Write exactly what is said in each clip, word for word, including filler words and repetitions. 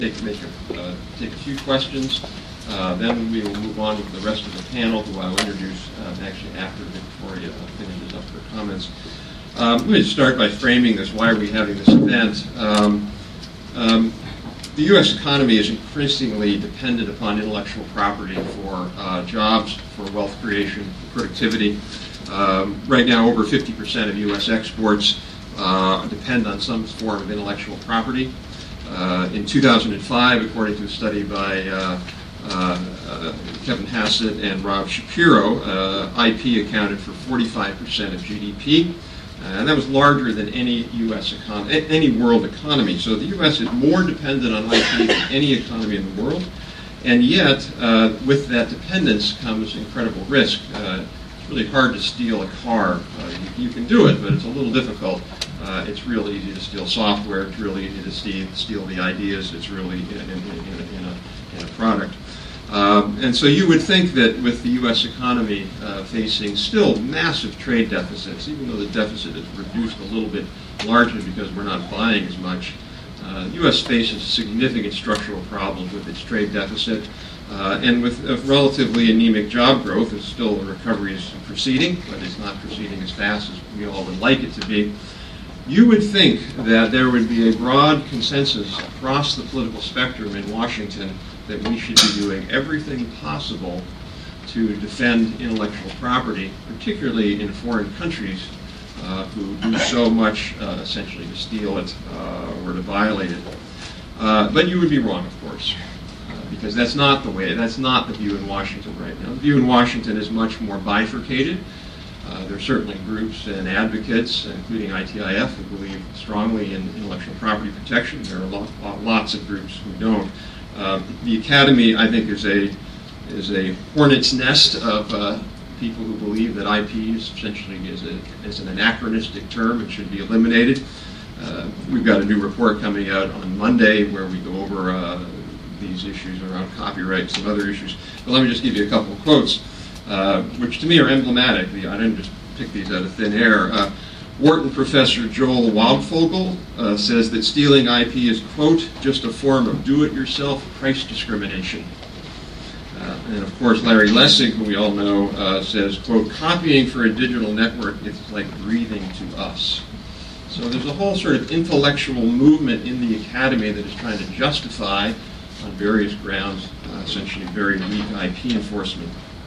take, make a, uh, take a few questions. Uh, then we will move on to the rest of the panel, who I will introduce uh, actually after Victoria finishes up her comments. Um, let me start by framing this. Why are we having this event? Um, um, the U S economy is increasingly dependent upon intellectual property for uh, jobs, for wealth creation, for productivity. Um, right now, over fifty percent of U S exports uh, depend on some form of intellectual property. Uh, in two thousand five, according to a study by uh, uh, uh, Kevin Hassett and Rob Shapiro, uh, I P accounted for forty-five percent of G D P, uh, and that was larger than any U S economy, any world economy. So the U S is more dependent on I P than any economy in the world, and yet uh, with that dependence comes incredible risk. Uh, it's really hard to steal a car. Uh, you, you can do it, but it's a little difficult. Uh, it's real easy to steal software. It's really easy to steal, steal the ideas. It's really in, in, in, a, in, a, in a product. Um, and so you would think that with the U S economy uh, facing still massive trade deficits, even though the deficit is reduced a little bit largely because we're not buying as much, uh, the U S faces significant structural problems with its trade deficit. Uh, and with uh, relatively anemic job growth, it's still the recovery is proceeding, but it's not proceeding as fast as we all would like it to be. You would think that there would be a broad consensus across the political spectrum in Washington that we should be doing everything possible to defend intellectual property, particularly in foreign countries uh, who do so much uh, essentially to steal it uh, or to violate it. Uh, but you would be wrong, of course, uh, because that's not the way, that's not the view in Washington right now. The view in Washington is much more bifurcated. Uh, there are certainly groups and advocates, including I T I F, who believe strongly in intellectual property protection. There are lot, lots of groups who don't. Uh, the Academy, I think, is a is a hornet's nest of uh, people who believe that I P is essentially is, a, is an anachronistic term and should be eliminated. Uh, we've got a new report coming out on Monday where we go over uh, these issues around copyright and some other issues. But let me just give you a couple of quotes. Uh, which to me are emblematic. I didn't just pick these out of thin air. Uh, Wharton professor Joel Waldfogel uh, says that stealing I P is, quote, just a form of do-it-yourself price discrimination. Uh, and of course, Larry Lessig, who we all know, uh, says, quote, copying for a digital network is like breathing to us. So there's a whole sort of intellectual movement in the academy that is trying to justify, on various grounds, uh, essentially very weak I P enforcement.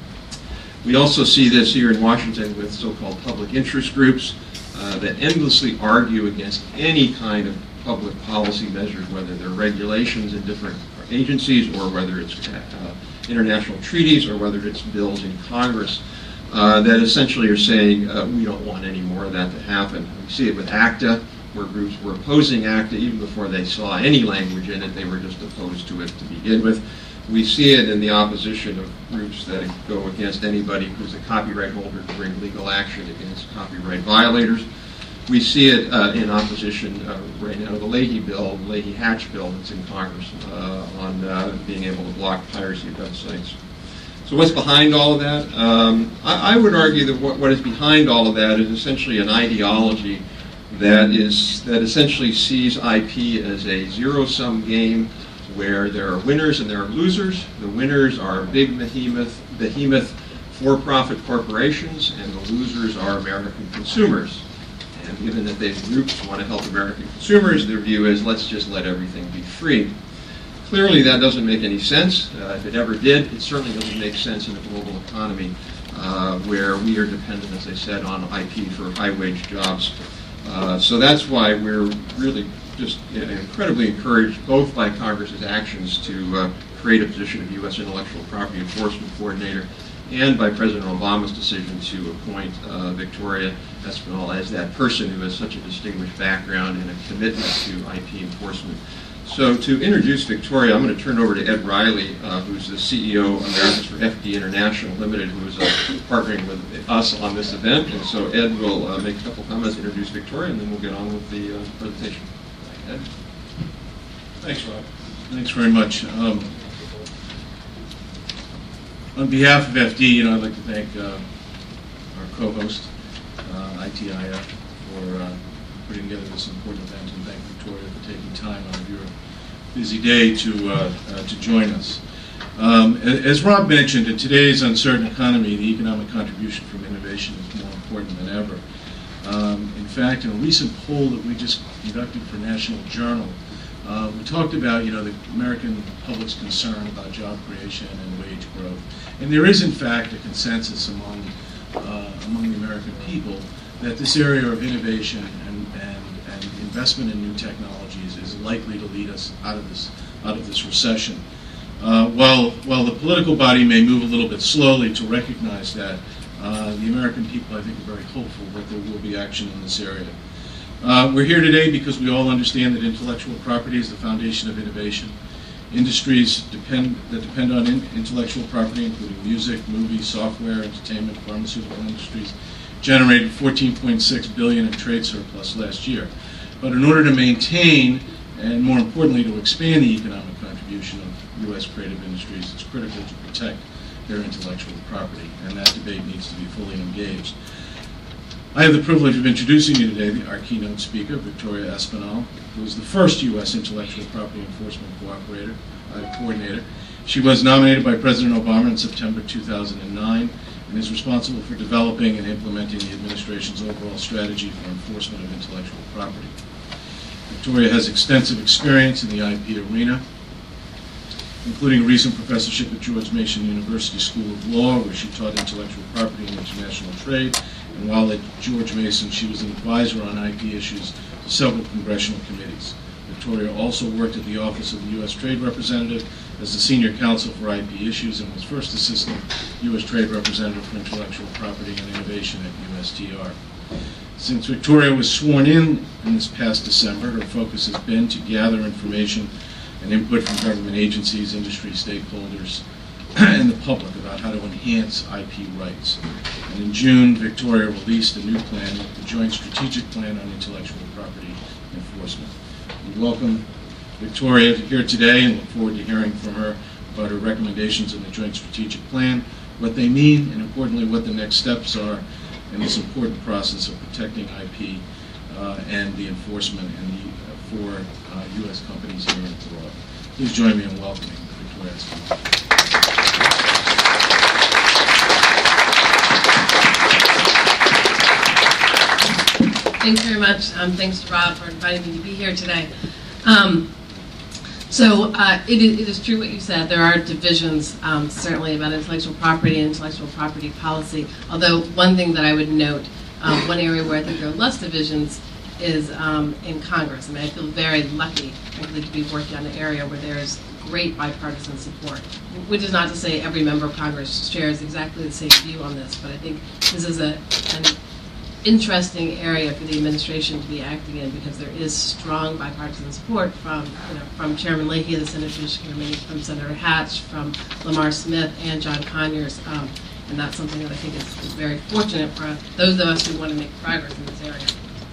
We also see this here in Washington with so-called public interest groups uh, that endlessly argue against any kind of public policy measures, whether they're regulations in different agencies or whether it's uh, international treaties or whether it's bills in Congress, uh, that essentially are saying uh, we don't want any more of that to happen. We see it with ACTA, where groups were opposing ACTA even before they saw any language in it. They were just opposed to it to begin with. We see it in the opposition of groups that go against anybody who's a copyright holder to bring legal action against copyright violators. We see it uh, in opposition uh, right now to the Leahy bill, the Leahy-Hatch bill that's in Congress uh, on uh, being able to block piracy of websites. So what's behind all of that? Um, I, I would argue that what, what is behind all of that is essentially an ideology that is that essentially sees I P as a zero-sum game where there are winners and there are losers. The winners are big behemoth, behemoth for-profit corporations, and the losers are American consumers. And given that these groups want to help American consumers, their view is let's just let everything be free. Clearly that doesn't make any sense. Uh, if it ever did, it certainly doesn't make sense in a global economy uh, where we are dependent, as I said, on I P for high-wage jobs. Uh, so that's why we're really just incredibly encouraged both by Congress's actions to uh, create a position of U S intellectual property enforcement coordinator and by President Obama's decision to appoint uh, Victoria Espinal as that person who has such a distinguished background and a commitment to I P enforcement. So to introduce Victoria, I'm going to turn over to Ed Riley, uh, who's the C E O of Americans for F D International Limited, who is uh, partnering with us on this event. And so Ed will uh, make a couple comments, introduce Victoria, and then we'll get on with the uh, presentation. Ed? Thanks, Rob. Thanks very much. Um, on behalf of F D, you know, I'd like to thank uh, our co-host, uh, I T I F, for uh, putting together this important event, and thank Victoria for taking time out of your busy day to, uh, uh, to join us. Um, as Rob mentioned, in today's uncertain economy, the economic contribution from innovation is more important than ever. Um, in fact, in a recent poll that we just conducted for National Journal, uh, we talked about, you know, the American public's concern about job creation and wage growth. And there is, in fact, a consensus among, uh, among the American people that this area of innovation and, and, and investment in new technologies is likely to lead us out of this, out of this recession. Uh, while, while the political body may move a little bit slowly to recognize that, uh, the American people, I think, are very hopeful that there will be action in this area. Uh, we're here today because we all understand that intellectual property is the foundation of innovation. Industries depend, that depend on in, intellectual property, including music, movies, software, entertainment, pharmaceutical industries, generated fourteen point six billion dollars in trade surplus last year. But in order to maintain, and more importantly to expand the economic contribution of U S creative industries, it's critical to protect their intellectual property, and that debate needs to be fully engaged. I have the privilege of introducing you today our keynote speaker, Victoria Espinal, who is the first U S intellectual property enforcement cooperator, uh, coordinator. She was nominated by President Obama in September two thousand nine and is responsible for developing and implementing the administration's overall strategy for enforcement of intellectual property. Victoria has extensive experience in the I P arena, including a recent professorship at George Mason University School of Law, where she taught intellectual property and international trade. And while at George Mason, she was an advisor on I P issues to several congressional committees. Victoria also worked at the Office of the U S Trade Representative as the Senior Counsel for I P issues and was first Assistant U S Trade Representative for Intellectual Property and Innovation at U S T R. Since Victoria was sworn in in this past December, her focus has been to gather information and input from government agencies, industry stakeholders, and the public about how to enhance I P rights. And in June, Victoria released a new plan, the Joint Strategic Plan on Intellectual Property Enforcement. We welcome Victoria here today and look forward to hearing from her about her recommendations in the Joint Strategic Plan, what they mean, and importantly, what the next steps are in this important process of protecting I P uh, and the enforcement and the, uh, for uh, U S companies here and abroad. Please join me in welcoming Victoria Espinal. Thanks very much. Um, thanks to Rob for inviting me to be here today. Um, so uh, it, is, it is true what you said. There are divisions, um, certainly, about intellectual property and intellectual property policy. Although one thing that I would note, um, one area where I think there are less divisions is um, in Congress. I mean, I feel very lucky, frankly, to be working on an area where there is great bipartisan support, which is not to say every member of Congress shares exactly the same view on this, but I think this is a, an interesting area for the administration to be acting in because there is strong bipartisan support from, you know, from Chairman Leahy of the Senate Judiciary Committee, from Senator Hatch, from Lamar Smith, and John Conyers, um, and that's something that I think is, is very fortunate for those of us who want to make progress in this area.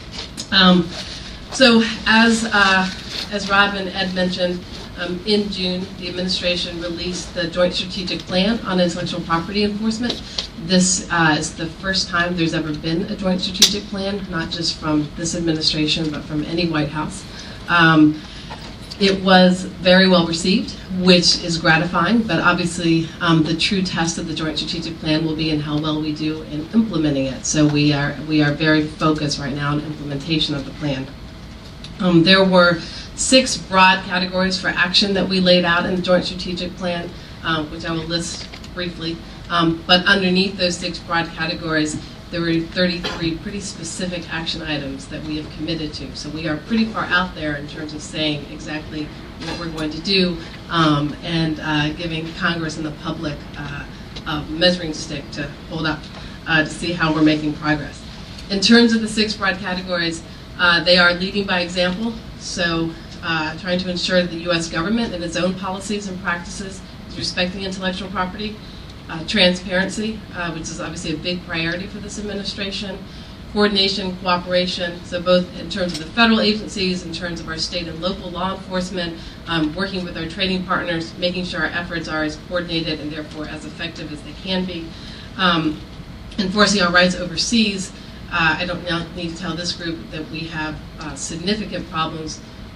Um, so, as uh, as Rob and Ed mentioned, um, in June the administration released the Joint Strategic Plan on Intellectual Property Enforcement. This uh, is the first time there's ever been a joint strategic plan, not just from this administration, but from any White House. Um, it was very well received, which is gratifying, but obviously um, the true test of the joint strategic plan will be in how well we do in implementing it. So we are, we are very focused right now on implementation of the plan. Um, there were six broad categories for action that we laid out in the joint strategic plan, uh, which I will list briefly. Um, but underneath those six broad categories, there were thirty-three pretty specific action items that we have committed to. So we are pretty far out there in terms of saying exactly what we're going to do um, and uh, giving Congress and the public uh, a measuring stick to hold up uh, to see how we're making progress. In terms of the six broad categories, uh, they are leading by example. So uh, trying to ensure that the U S government and its own policies and practices is respecting intellectual property. Uh, transparency, uh, which is obviously a big priority for this administration, coordination, cooperation, so both in terms of the federal agencies, in terms of our state and local law enforcement, um, working with our trading partners, making sure our efforts are as coordinated and therefore as effective as they can be. Um, enforcing our rights overseas, uh, I don't now need to tell this group that we have uh, significant problems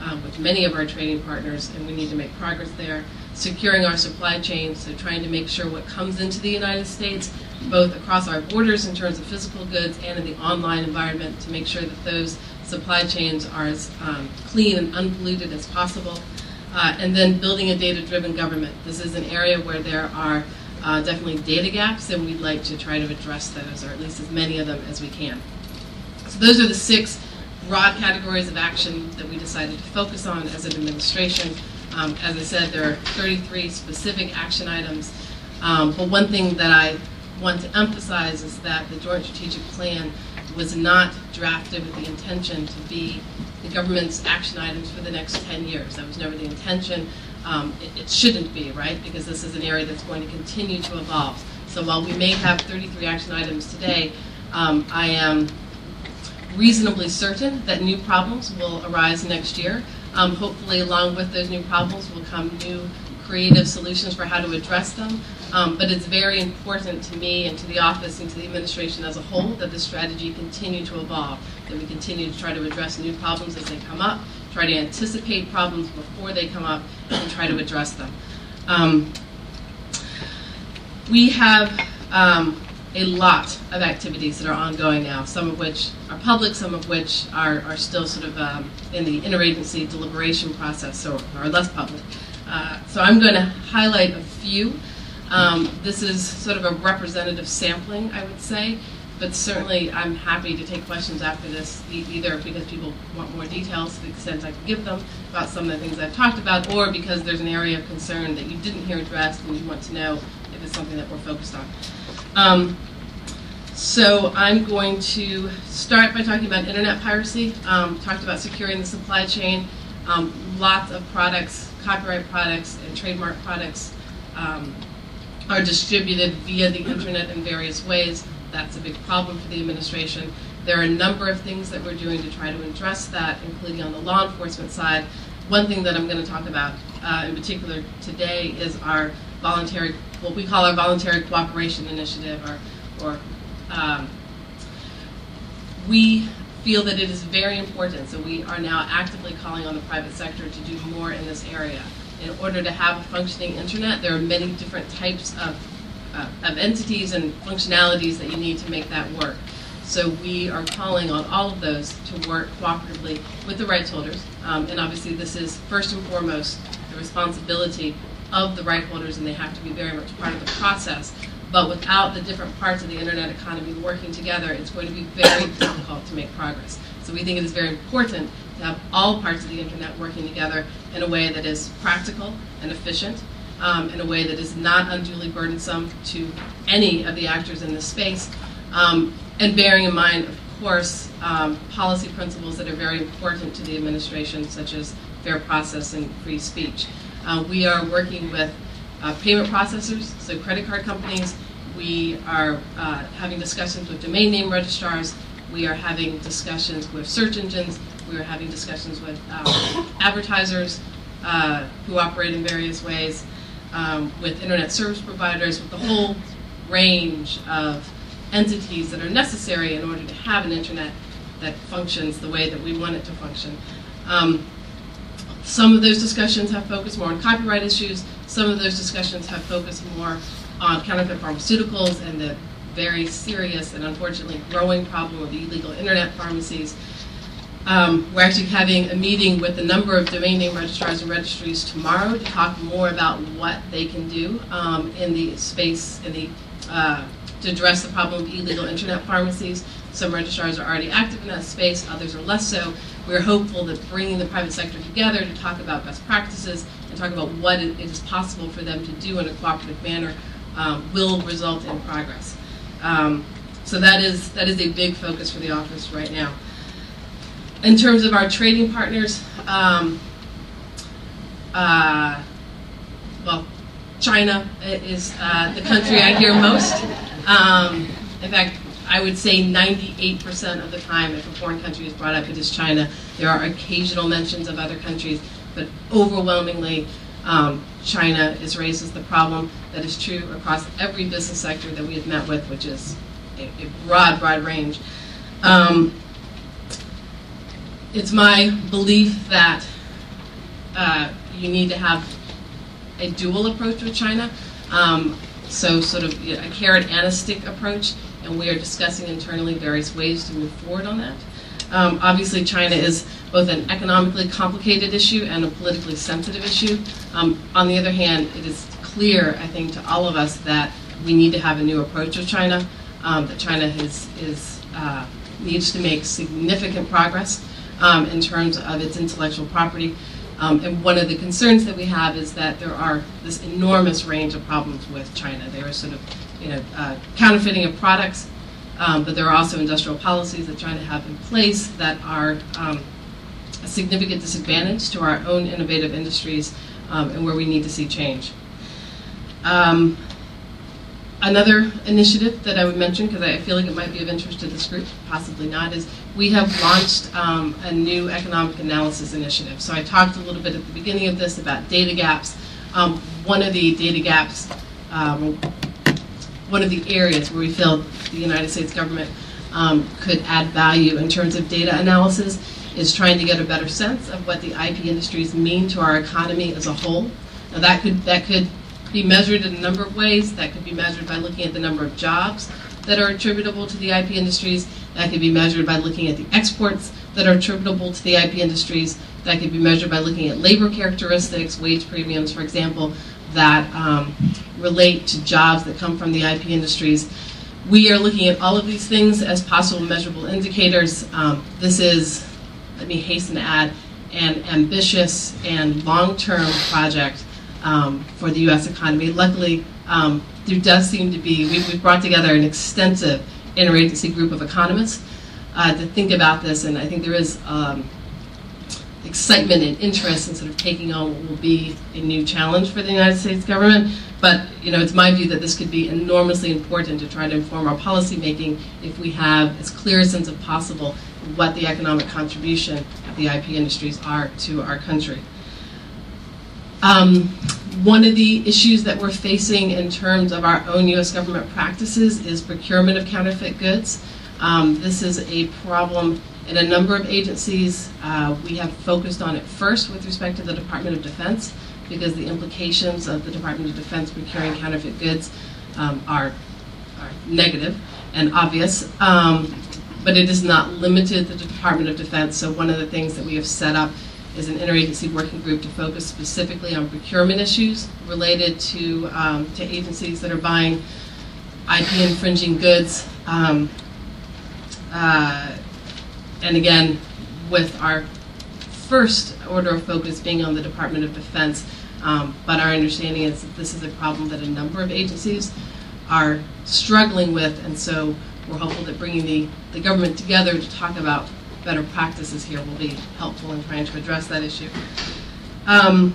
um, with many of our trading partners, and we need to make progress there. Securing our supply chain, so trying to make sure what comes into the United States, both across our borders in terms of physical goods and in the online environment, to make sure that those supply chains are as um, clean and unpolluted as possible. Uh, and then building a data-driven government. This is an area where there are uh, definitely data gaps, and we'd like to try to address those, or at least as many of them as we can. So those are the six broad categories of action that we decided to focus on as an administration. Um, as I said, there are thirty-three specific action items, um, but one thing that I want to emphasize is that the Joint Strategic Plan was not drafted with the intention to be the government's action items for the next ten years. That was never the intention. Um, it, it shouldn't be, right? Because this is an area that's going to continue to evolve. So while we may have thirty-three action items today, um, I am reasonably certain that new problems will arise next year. Um, hopefully, along with those new problems will come new creative solutions for how to address them. Um, but it's very important to me and to the office and to the administration as a whole that the strategy continue to evolve, that we continue to try to address new problems as they come up, try to anticipate problems before they come up, and try to address them. Um, we have um, a lot of activities that are ongoing now, some of which are public, some of which are, are still sort of um, in the interagency deliberation process, or, or less public. Uh, so I'm going to highlight a few. Um, this is sort of a representative sampling, I would say, but certainly I'm happy to take questions after this, e either because people want more details to the extent I can give them about some of the things I've talked about, or because there's an area of concern that you didn't hear addressed and you want to know if it's something that we're focused on. Um, so I'm going to start by talking about internet piracy. Um, talked about securing the supply chain. Um, lots of products, copyright products and trademark products um, are distributed via the internet in various ways. That's a big problem for the administration. There are a number of things that we're doing to try to address that, including on the law enforcement side. One thing that I'm going to talk about uh, in particular today is our voluntary, what we call our voluntary cooperation initiative, or, or um, we feel that it is very important, so we are now actively calling on the private sector to do more in this area. In order to have a functioning internet, there are many different types of, uh, of entities and functionalities that you need to make that work. So we are calling on all of those to work cooperatively with the rights holders. Um, and obviously this is first and foremost the responsibility of the right holders, and they have to be very much part of the process. But without the different parts of the internet economy working together, it's going to be very difficult to make progress. So we think it is very important to have all parts of the internet working together in a way that is practical and efficient, um, in a way that is not unduly burdensome to any of the actors in this space, um, and bearing in mind, of course, um, policy principles that are very important to the administration, such as fair process and free speech. Uh, we are working with uh, payment processors, so credit card companies. We are uh, having discussions with domain name registrars. We are having discussions with search engines. We are having discussions with uh, advertisers uh, who operate in various ways, um, with internet service providers, with the whole range of entities that are necessary in order to have an internet that functions the way that we want it to function. Um, some of those discussions have focused more on copyright issues. Some of those discussions have focused more on counterfeit pharmaceuticals and the very serious and unfortunately growing problem of illegal internet pharmacies. Um, we're actually having a meeting with a number of domain name registrars and registries tomorrow to talk more about what they can do um, in the space, in the, uh, to address the problem of illegal internet pharmacies. Some registrars are already active in that space, others are less so. We're hopeful that bringing the private sector together to talk about best practices and talk about what it is possible for them to do in a cooperative manner um, will result in progress. Um, so that is, that is a big focus for the office right now. In terms of our trading partners, um, uh, well, China is uh, the country I hear most. Um, in fact, I would say ninety-eight percent of the time if a foreign country is brought up, it is China. There are occasional mentions of other countries, but overwhelmingly, um, China is raised as the problem. That is true across every business sector that we have met with, which is a, a broad, broad range. Um, it's my belief that uh, you need to have a dual approach with China, um, so sort of you know, a carrot and a stick approach, and we are discussing internally various ways to move forward on that. Um, obviously, China is both an economically complicated issue and a politically sensitive issue. Um, on the other hand, it is clear, I think, to all of us that we need to have a new approach with China, um, that China is, is, uh, needs to make significant progress um, in terms of its intellectual property. Um, and one of the concerns that we have is that there are this enormous range of problems with China. There are sort of, you know, uh, counterfeiting of products, um, but there are also industrial policies that China have in place that are um, a significant disadvantage to our own innovative industries, um, and where we need to see change. Um, Another initiative that I would mention, because I feel like it might be of interest to this group, possibly not, is we have launched um, a new economic analysis initiative. So I talked a little bit at the beginning of this about data gaps. Um, one of the data gaps, um, one of the areas where we feel the United States government um, could add value in terms of data analysis is trying to get a better sense of what the I P industries mean to our economy as a whole. Now that could, that could be measured in a number of ways. That could be measured by looking at the number of jobs that are attributable to the I P industries. That could be measured by looking at the exports that are attributable to the I P industries. That could be measured by looking at labor characteristics, wage premiums, for example, that um, relate to jobs that come from the I P industries. We are looking at all of these things as possible measurable indicators. Um, this is, let me hasten to add, an ambitious and long-term project Um, for the U S economy. Luckily, um, there does seem to be, we've, we've brought together an extensive interagency group of economists uh, to think about this, and I think there is um, excitement and interest in sort of taking on what will be a new challenge for the United States government. But, you know, it's my view that this could be enormously important to try to inform our policy making if we have as clear a sense as possible what the economic contribution of the I P industries are to our country. Um, one of the issues that we're facing in terms of our own U S government practices is procurement of counterfeit goods. Um, this is a problem in a number of agencies. Uh, we have focused on it first with respect to the Department of Defense, because the implications of the Department of Defense procuring counterfeit goods um, are, are negative and obvious. Um, but it is not limited to the Department of Defense, so one of the things that we have set up is an interagency working group to focus specifically on procurement issues related to, um, to agencies that are buying I P infringing goods. Um, uh, and again, with our first order of focus being on the Department of Defense, um, but our understanding is that this is a problem that a number of agencies are struggling with, and so we're hopeful that bringing the, the government together to talk about better practices here will be helpful in trying to address that issue. Um,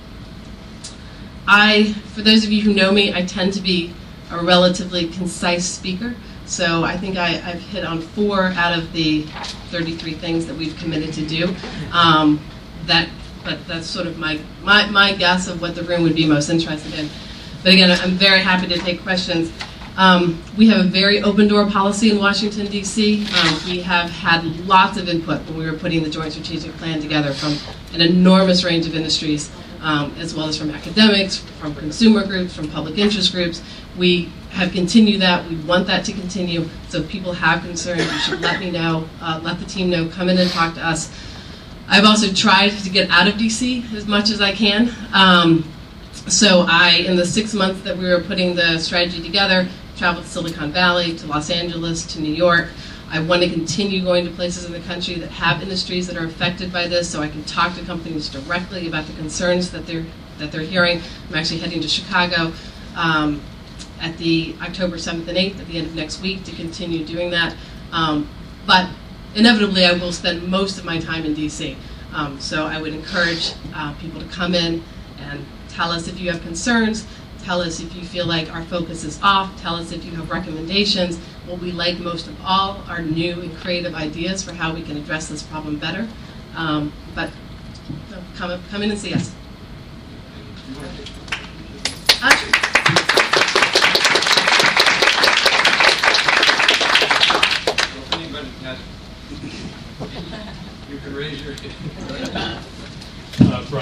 I, for those of you who know me, I tend to be a relatively concise speaker, so I think I, I've hit on four out of the thirty-three things that we've committed to do. Um, that, but that's sort of my, my, my guess of what the room would be most interested in. But again, I'm very happy to take questions. Um, we have a very open door policy in Washington, D C Um, we have had lots of input when we were putting the Joint Strategic Plan together from an enormous range of industries, um, as well as from academics, from consumer groups, from public interest groups. We have continued that. We want that to continue. So if people have concerns, you should let me know, uh, let the team know, come in and talk to us. I've also tried to get out of D C as much as I can. Um, so I, in the six months that we were putting the strategy together, traveled to Silicon Valley, to Los Angeles, to New York. I want to continue going to places in the country that have industries that are affected by this, so I can talk to companies directly about the concerns that they're that they're hearing. I'm actually heading to Chicago um, at the October seventh and eighth, at the end of next week, to continue doing that. Um, but inevitably, I will spend most of my time in D C Um, so I would encourage uh, people to come in and tell us if you have concerns. Tell us if you feel like our focus is off. Tell us if you have recommendations. What we like most of all are new and creative ideas for how we can address this problem better. Um, but no, come, come in and see us. Uh, You can raise your hand. Uh, Brian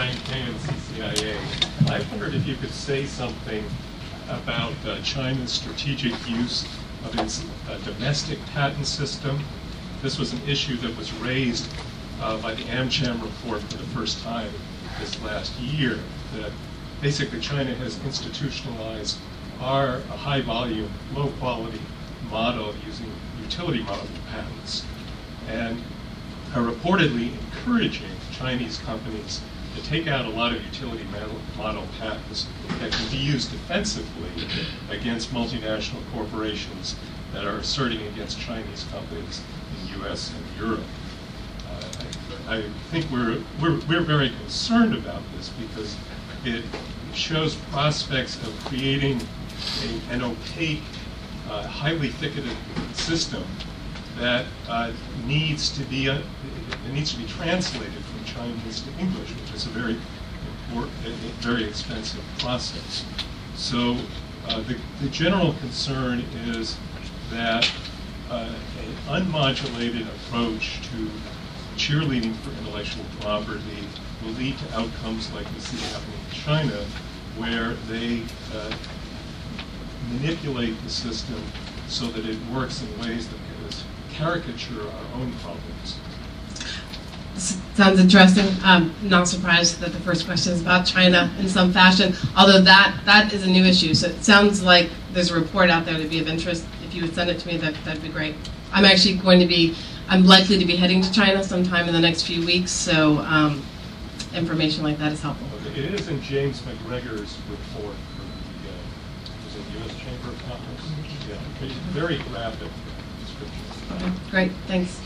Brian Kay of C C I A. I wondered if you could say something about uh, China's strategic use of its uh, domestic patent system. This was an issue that was raised uh, by the AmCham report for the first time this last year, that basically China has institutionalized our high-volume, low-quality model using utility model patents, and are reportedly encouraging Chinese companies to take out a lot of utility model, model patents that can be used defensively against multinational corporations that are asserting against Chinese companies in the U S and Europe. Uh, I, I think we're, we're, we're very concerned about this because it shows prospects of creating a, an opaque, uh, highly ticketed system that uh, needs to be uh, it needs to be translated from Chinese to English, which is a very important, a very expensive process. So uh, the, the general concern is that uh, an unmodulated approach to cheerleading for intellectual property will lead to outcomes like we see happening in China, where they uh, manipulate the system so that it works in ways that caricature our own problems. Sounds interesting. I'm not surprised that the first question is about China in some fashion, although that, that is a new issue. So it sounds like there's a report out there to be of interest. If you would send it to me, that, that'd be great. I'm actually going to be, I'm likely to be heading to China sometime in the next few weeks, so um, information like that is helpful. Okay. It is in James McGregor's report for the, uh, is it U S Chamber of Commerce? Yeah, it's very graphic description. Okay, great, thanks.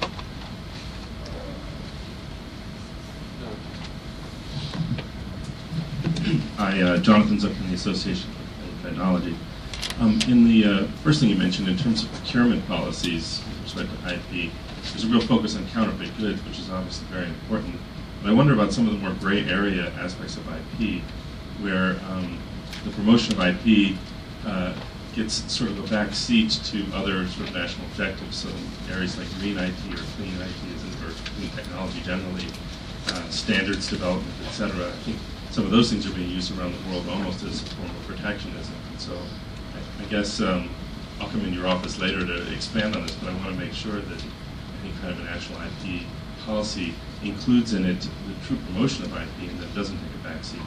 Hi, uh, Jonathan Zook from the Association of Technology. Um, in the uh, first thing you mentioned, in terms of procurement policies with respect to I P, there's a real focus on counterfeit goods, which is obviously very important. But I wonder about some of the more gray area aspects of I P, where um, the promotion of I P uh, gets sort of a back seat to other sort of national objectives. So areas like green I T or clean I T, or clean technology generally, uh, standards development, et cetera. I think some of those things are being used around the world almost as a form of protectionism. And so I, I guess um, I'll come in your office later to expand on this, but I want to make sure that any kind of a national I P policy includes in it the true promotion of I P and that it doesn't take a back seat.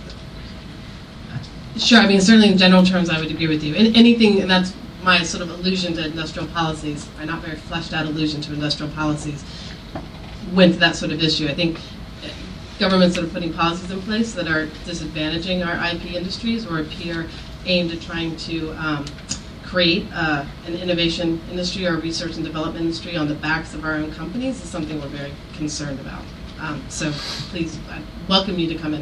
Sure, I mean, certainly in general terms, I would agree with you. And anything, and that's my sort of allusion to industrial policies, or not very fleshed out allusion to industrial policies, went to that sort of issue. I think governments that are putting policies in place that are disadvantaging our I P industries or appear aimed at trying to um, create uh, an innovation industry or research and development industry on the backs of our own companies is something we're very concerned about. Um, so please, I welcome you to come in.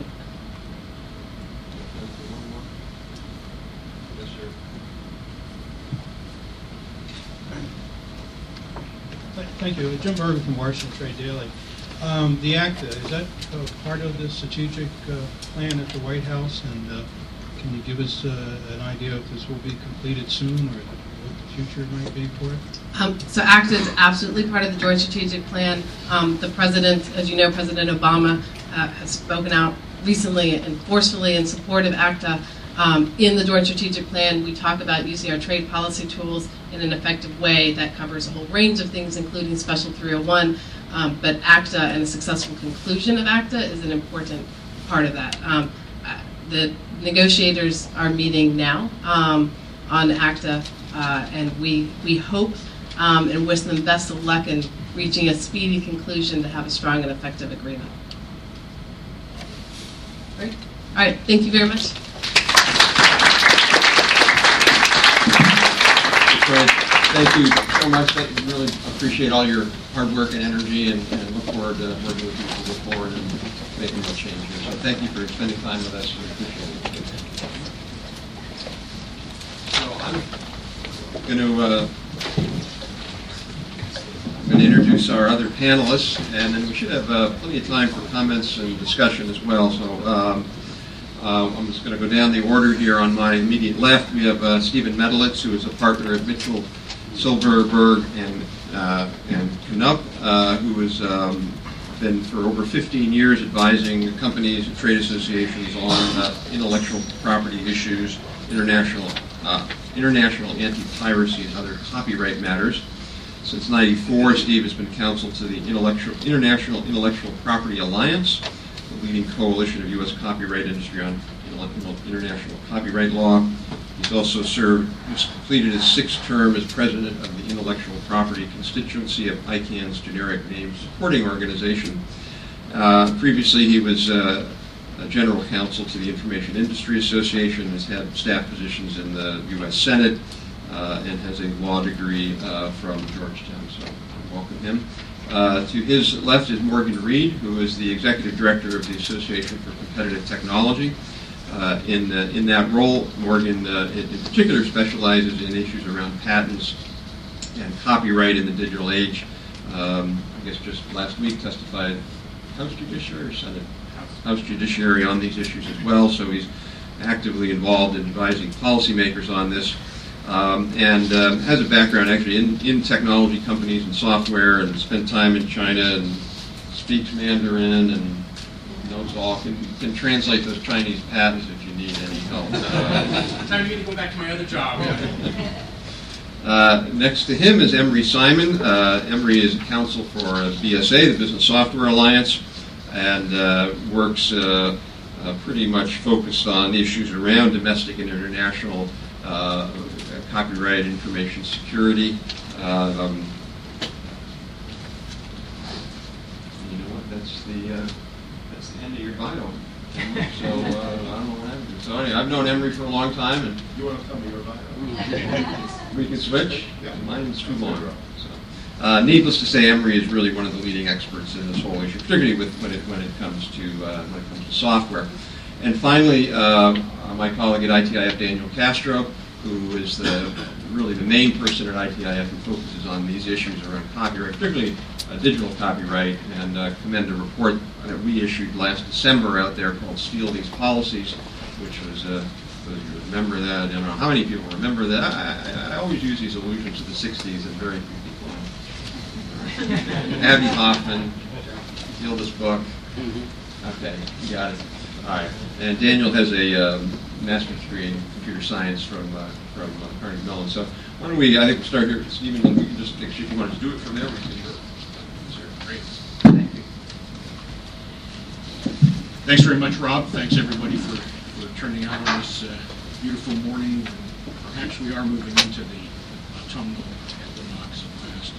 Thank you. Jim Berger from Washington Trade Daily. Um, the ACTA, is that uh, part of the strategic uh, plan at the White House? And uh, can you give us uh, an idea if this will be completed soon or what the future might be for it? Um, so ACTA is absolutely part of the Joint Strategic Plan. Um, the President, as you know, President Obama uh, has spoken out recently and forcefully in support of ACTA. Um, in the Joint Strategic Plan, we talk about using our trade policy tools in an effective way that covers a whole range of things, including Special three oh one. Um, but ACTA and the successful conclusion of ACTA is an important part of that. Um, uh, the negotiators are meeting now um, on ACTA, uh, and we we hope um, and wish them best of luck in reaching a speedy conclusion to have a strong and effective agreement. All right, All right. Thank you very much. Great. Thank you so much. I really appreciate all your hard work and energy, and, and look forward to working with you to go forward and making more change here. So thank you for spending time with us. We appreciate it. So I'm going to uh, I'm going to introduce our other panelists, and then we should have uh, plenty of time for comments and discussion as well. So. Um, Uh, I'm just going to go down the order here. On my immediate left, we have uh, Stephen Medelitz, who is a partner at Mitchell, Silverberg, and uh, and Knupp, uh, who is um, been for over fifteen years advising companies and trade associations on uh, intellectual property issues, international uh, international anti-piracy and other copyright matters. Since ninety-four, Steve has been counsel to the Intellectual, International Intellectual Property Alliance, the leading coalition of U S copyright industry on international copyright law. He's also served, he's completed his sixth term as president of the Intellectual Property Constituency of I CANN's generic name supporting organization. Uh, previously, he was uh, a general counsel to the Information Industry Association, has had staff positions in the U S Senate, uh, and has a law degree uh, from Georgetown, so I welcome him. Uh, to his left is Morgan Reed, who is the executive director of the Association for Competitive Technology. Uh, in, uh, in that role, Morgan uh, in, in particular specializes in issues around patents and copyright in the digital age. Um, I guess just last week testified House Judiciary or Senate? House Judiciary on these issues as well, so he's actively involved in advising policymakers on this. Um, and um, has a background actually in, in technology companies and software, and spent time in China and speaks Mandarin and knows all, can, can translate those Chinese patents if you need any help. Uh, Time for me to go back to my other job. uh, next to him is Emery Simon. Uh, Emery is counsel for uh, B S A, the Business Software Alliance, and uh, works uh, uh, pretty much focused on issues around domestic and international uh, copyright information security. Uh, um, you know what? That's the uh, that's the end of your bio. So uh, I don't know what happened. So anyway, I've known Emery for a long time, and You want to tell me your bio? we can switch. Yeah. Mine's too long. So, uh, needless to say, Emery is really one of the leading experts in this whole issue, particularly with when it when it comes to uh, when it comes to software. And finally, uh, my colleague at I T I F, Daniel Castro, who is the really the main person at I T I F who focuses on these issues around copyright, particularly uh, digital copyright, and uh, commend a report that we issued last December out there called Steal These Policies, which was, uh, those of you who remember that, I don't know how many people remember that. I, I, I always use these allusions to the sixties, and very few people. Abby Hoffman, steal this book. Okay, you got it. All right. And Daniel has a um, master's degree in computer science from uh, from uh, Carnegie Mellon. So why don't we? I think we'll start here, Stephen. And we can just if you want to do it from there, we can. Sure. Great. Thank you. Thanks very much, Rob. Thanks everybody for, for turning out on this uh, beautiful morning. Perhaps we are moving into the autumnal equinox at last.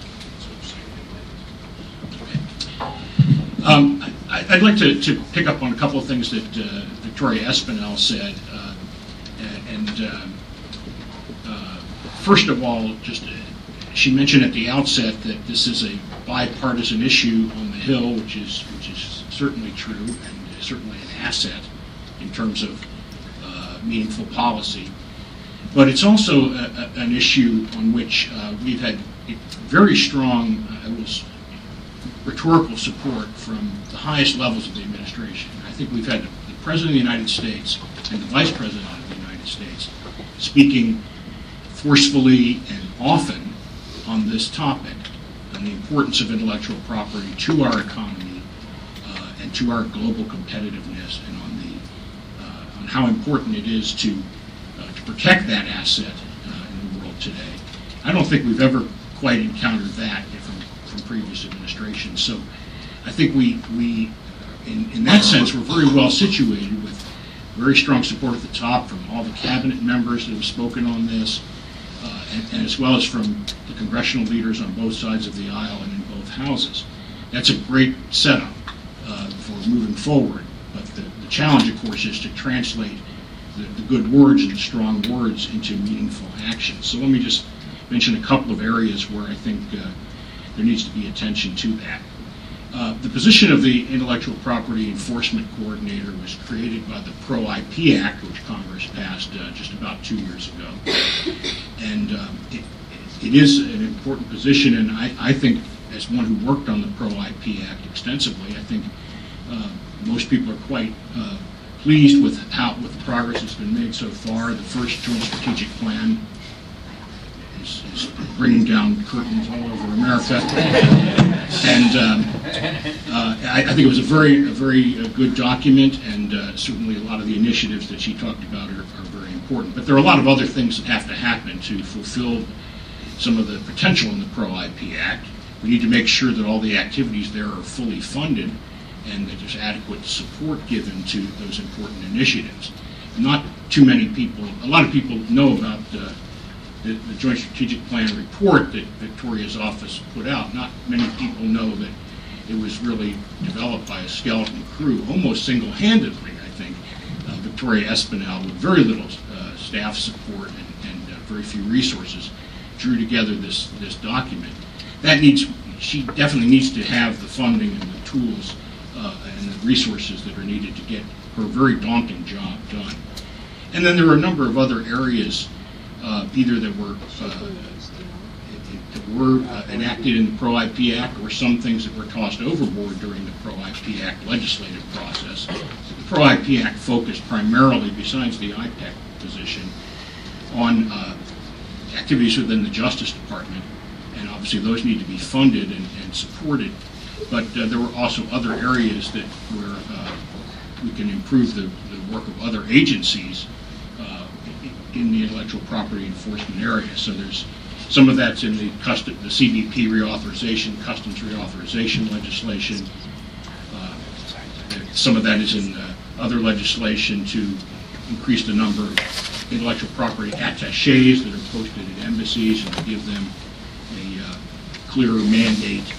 So exciting. Um, I, I'd like to, to pick up on a couple of things that uh, Victoria Espinel said. Uh, and uh, uh, first of all, just uh, she mentioned at the outset that this is a bipartisan issue on the Hill, which is which is certainly true, and certainly an asset in terms of uh, meaningful policy. But it's also a, a, an issue on which uh, we've had very strong, uh, was rhetorical support from the highest levels of the administration. I think we've had the President of the United States and the Vice President of the United States speaking forcefully and often on this topic, on the importance of intellectual property to our economy uh, and to our global competitiveness, and on the uh, on how important it is to uh, to protect that asset uh, in the world today. I don't think we've ever quite encountered that from, from previous administrations. So I think we we in, in that sense we're very well situated with very strong support at the top from all the cabinet members that have spoken on this, uh, and, and as well as from the congressional leaders on both sides of the aisle and in both houses. That's a great setup uh, for moving forward. But the, the challenge, of course, is to translate the, the good words and the strong words into meaningful action. So let me just mention a couple of areas where I think uh, there needs to be attention to that. Uh, the position of the Intellectual Property Enforcement Coordinator was created by the Pro I P Act, which Congress passed uh, just about two years ago. And um, it, it is an important position, and I, I think, as one who worked on the Pro I P Act extensively, I think uh, most people are quite uh, pleased with how with the progress that's been made so far. The first Joint Strategic Plan is, is bringing down curtains all over America. And um, uh, I, I think it was a very, a very uh, good document, and uh, certainly a lot of the initiatives that she talked about are, are very important. But there are a lot of other things that have to happen to fulfill some of the potential in the Pro I P Act. We need to make sure that all the activities there are fully funded and that there's adequate support given to those important initiatives. Not too many people, a lot of people know about uh, the, the Joint Strategic Plan report that Victoria's office put out. Not many people know that it was really developed by a skeleton crew, almost single-handedly, I think. Uh, Victoria Espinel, with very little uh, staff support and, and uh, very few resources, drew together this, this document. That needs, she definitely needs to have the funding and the tools uh, and the resources that are needed to get her very daunting job done. And then there are a number of other areas, uh, either that were uh, that were uh, enacted in the Pro I P Act, or some things that were tossed overboard during the Pro I P Act legislative process. The Pro I P Act focused primarily, besides the I P E C position, on uh, activities within the Justice Department, and obviously those need to be funded and, and supported. But uh, there were also other areas that where uh, we can improve the, the work of other agencies uh, in the intellectual property enforcement area. So there's some of that's in the custom, the C B P reauthorization, customs reauthorization legislation. Uh, some of that is in uh, other legislation to increase the number of intellectual property attachés that are posted at embassies and to give them a uh, clearer mandate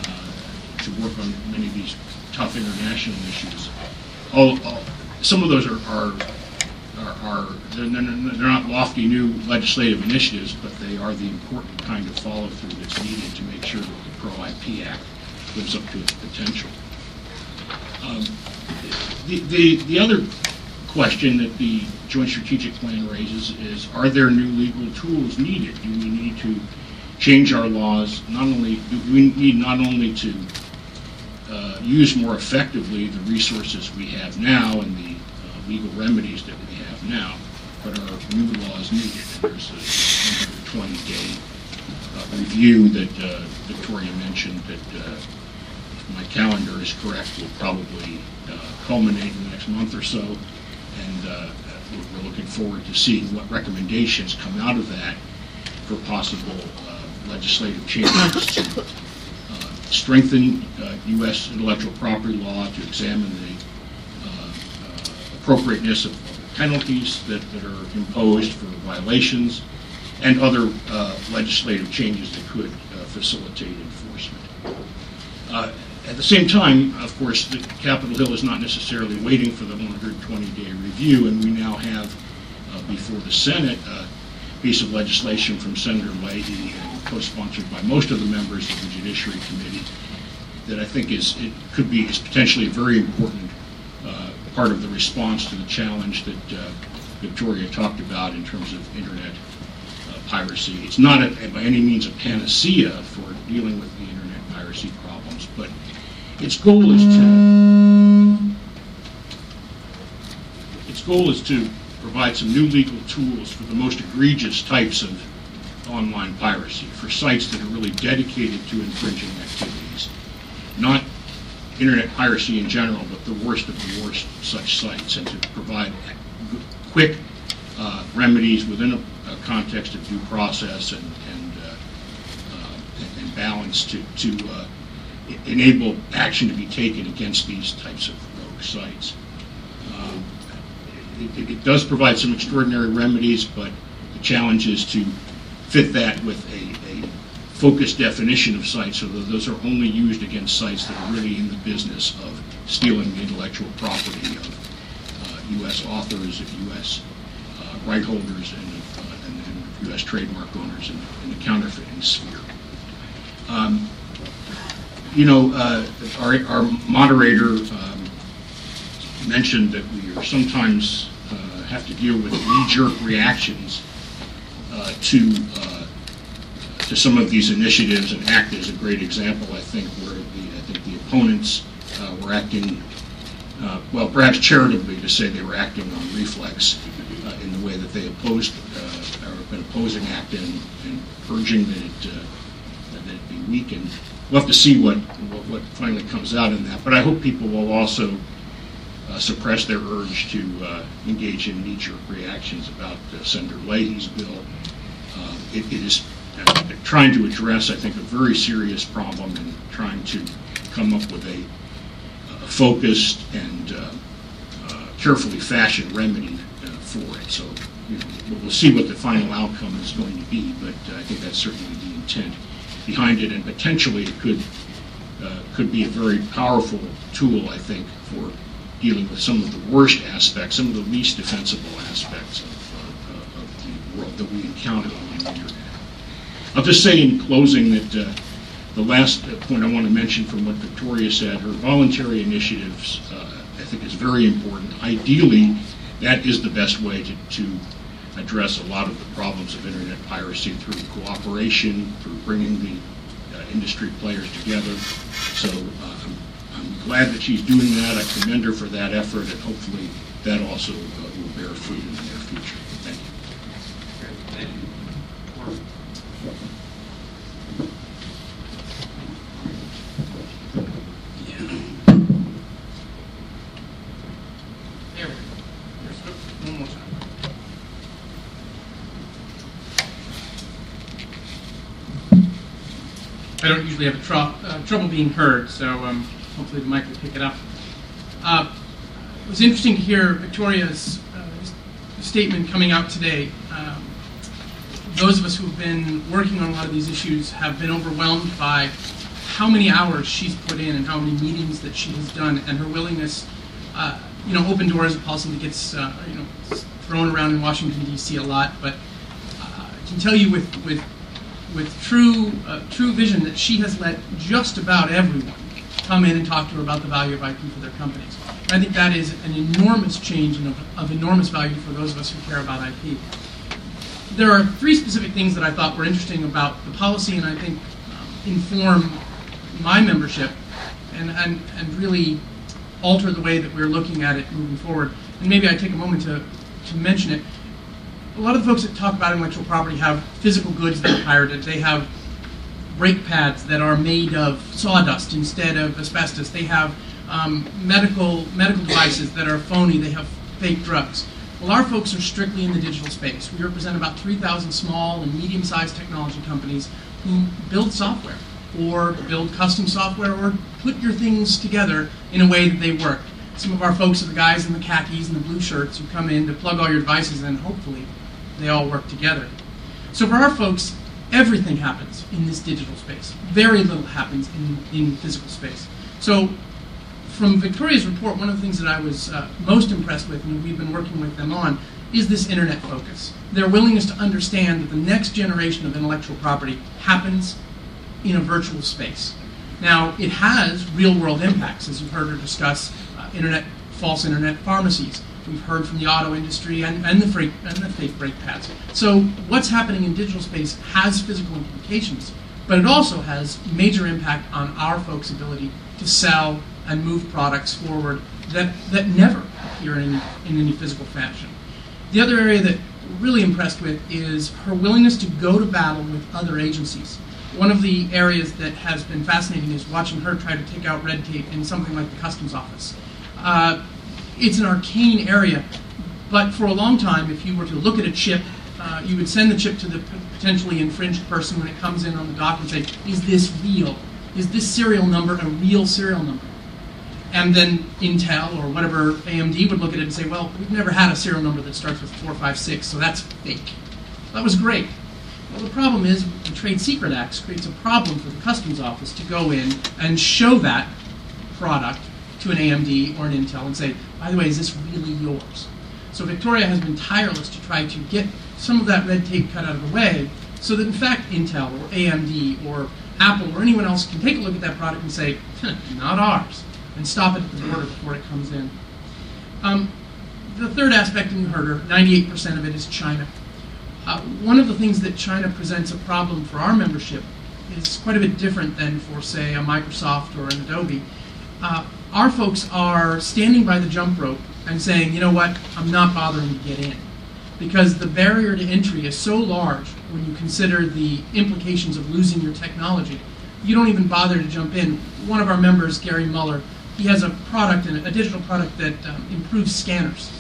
uh, to work on many of these tough international issues. All, all, some of those are, are, are, are they're, they're not lofty new legislative initiatives, but they are the important kind of follow-through that's needed to make sure that the Pro I P Act lives up to its potential. Um, the, the, the other question that the Joint Strategic Plan raises is, are there new legal tools needed? Do we need to change our laws? Not only do we need not only to uh, use more effectively the resources we have now and the uh, legal remedies that we have now, but are new laws needed? And there's a one hundred twenty day uh, review that uh, Victoria mentioned that, uh, if my calendar is correct, will probably uh, culminate in the next month or so. And uh, we're looking forward to seeing what recommendations come out of that for possible uh, legislative changes to uh, strengthen uh, U S intellectual property law, to examine the uh, uh, appropriateness of penalties that, that are imposed for violations, and other uh, legislative changes that could uh, facilitate enforcement. Uh, At the same time, of course, the Capitol Hill is not necessarily waiting for the one hundred twenty day review, and we now have uh, before the Senate a piece of legislation from Senator Leahy, and co-sponsored by most of the members of the Judiciary Committee, that I think is it could be is potentially a very important uh, part of the response to the challenge that uh, Victoria talked about in terms of internet uh, piracy. It's not a, by any means a panacea for dealing with the internet piracy problems, but its goal is to its goal is to provide some new legal tools for the most egregious types of online piracy, for sites that are really dedicated to infringing activities. Not internet piracy in general, but the worst of the worst such sites, and to provide quick uh, remedies within a, a context of due process and, and, uh, uh, and balance to, to uh, enable action to be taken against these types of rogue sites. Um, it, it does provide some extraordinary remedies, but the challenge is to fit that with a, a focused definition of sites so that those are only used against sites that are really in the business of stealing the intellectual property of uh, U S authors, of U S uh, right holders, and of, uh, and, and of U S trademark owners in, in the counterfeiting sphere. Um, You know, uh, our, our moderator um, mentioned that we are sometimes uh, have to deal with knee-jerk reactions uh, to uh, to some of these initiatives, and ACT is a great example, I think, where the, I think the opponents uh, were acting, uh, well, perhaps charitably to say they were acting on reflex. uh, in the way that they opposed uh, or have been opposing ACTA and, and urging that it uh, that it be weakened. We'll have to see what, what what finally comes out in that. But I hope people will also uh, suppress their urge to uh, engage in knee-jerk reactions about uh, Senator Leahy's bill. Uh, it, it is uh, trying to address, I think, a very serious problem and trying to come up with a uh, focused and uh, uh, carefully fashioned remedy uh, for it. So, you know, we'll see what the final outcome is going to be, but uh, I think that's certainly the intent behind it, and potentially it could uh, could be a very powerful tool, I think, for dealing with some of the worst aspects, some of the least defensible aspects of, uh, of the world that we encounter on the internet. I'll just say in closing that uh, the last point I want to mention from what Victoria said, her voluntary initiatives, uh, I think is very important. Ideally, that is the best way to, to address a lot of the problems of internet piracy, through cooperation, through bringing the uh, industry players together. So uh, I'm, I'm glad that she's doing that. I commend her for that effort, and hopefully that also uh, will bear fruit in the near future. Thank you. Great, thank you. There we go. One more time. I don't usually have a tr uh, trouble being heard, so um, hopefully the mic will pick it up. Uh, it was interesting to hear Victoria's uh, statement coming out today. Um, those of us who have been working on a lot of these issues have been overwhelmed by how many hours she's put in and how many meetings that she has done, and her willingness. Uh, you know, open doors is a policy that gets uh, you know thrown around in Washington D C a lot, but uh, I can tell you with with with true uh, true vision that she has let just about everyone come in and talk to her about the value of I P for their companies. And I think that is an enormous change and of, of enormous value for those of us who care about I P. There are three specific things that I thought were interesting about the policy, and I think um, inform my membership and, and, and really alter the way that we're looking at it moving forward. And maybe I take a moment to, to mention it. A lot of the folks that talk about intellectual property have physical goods that are pirated. They have brake pads that are made of sawdust instead of asbestos. They have um, medical medical devices that are phony. They have fake drugs. Well, our folks are strictly in the digital space. We represent about three thousand small and medium-sized technology companies who build software or build custom software or put your things together in a way that they work. Some of our folks are the guys in the khakis and the blue shirts who come in to plug all your devices, and hopefully they all work together. So for our folks, everything happens in this digital space. Very little happens in, in physical space. So from Victoria's report, one of the things that I was uh, most impressed with, and we've been working with them on, is this internet focus. Their willingness to understand that the next generation of intellectual property happens in a virtual space. Now, it has real-world impacts, as you've heard her discuss, uh, internet, false internet pharmacies. We've heard from the auto industry and, and, the freight, and the fake brake pads. So what's happening in digital space has physical implications, but it also has major impact on our folks' ability to sell and move products forward that, that never appear in, in any physical fashion. The other area that we're really impressed with is her willingness to go to battle with other agencies. One of the areas that has been fascinating is watching her try to take out red tape in something like the Customs Office. Uh, it's an arcane area, but for a long time, if you were to look at a chip, uh, you would send the chip to the potentially infringed person when it comes in on the dock and say, is this real? Is this serial number a real serial number? And then Intel or whatever A M D would look at it and say, well, we've never had a serial number that starts with four five six, so that's fake. That was great. Well, the problem is the Trade Secret Act creates a problem for the Customs Office to go in and show that product to an A M D or an Intel and say, by the way, is this really yours? So Victoria has been tireless to try to get some of that red tape cut out of the way so that in fact Intel or A M D or Apple or anyone else can take a look at that product and say, not ours, and stop it at the border before it comes in. Um, the third aspect, and you heard her, ninety-eight percent of it is China. Uh, one of the things that China presents a problem for our membership is quite a bit different than for, say, a Microsoft or an Adobe. Uh, our folks are standing by the jump rope and saying, you know what, I'm not bothering to get in. because the barrier to entry is so large when you consider the implications of losing your technology. You don't even bother to jump in. One of our members, Gary Muller, he has a product, a digital product that um, improves scanners.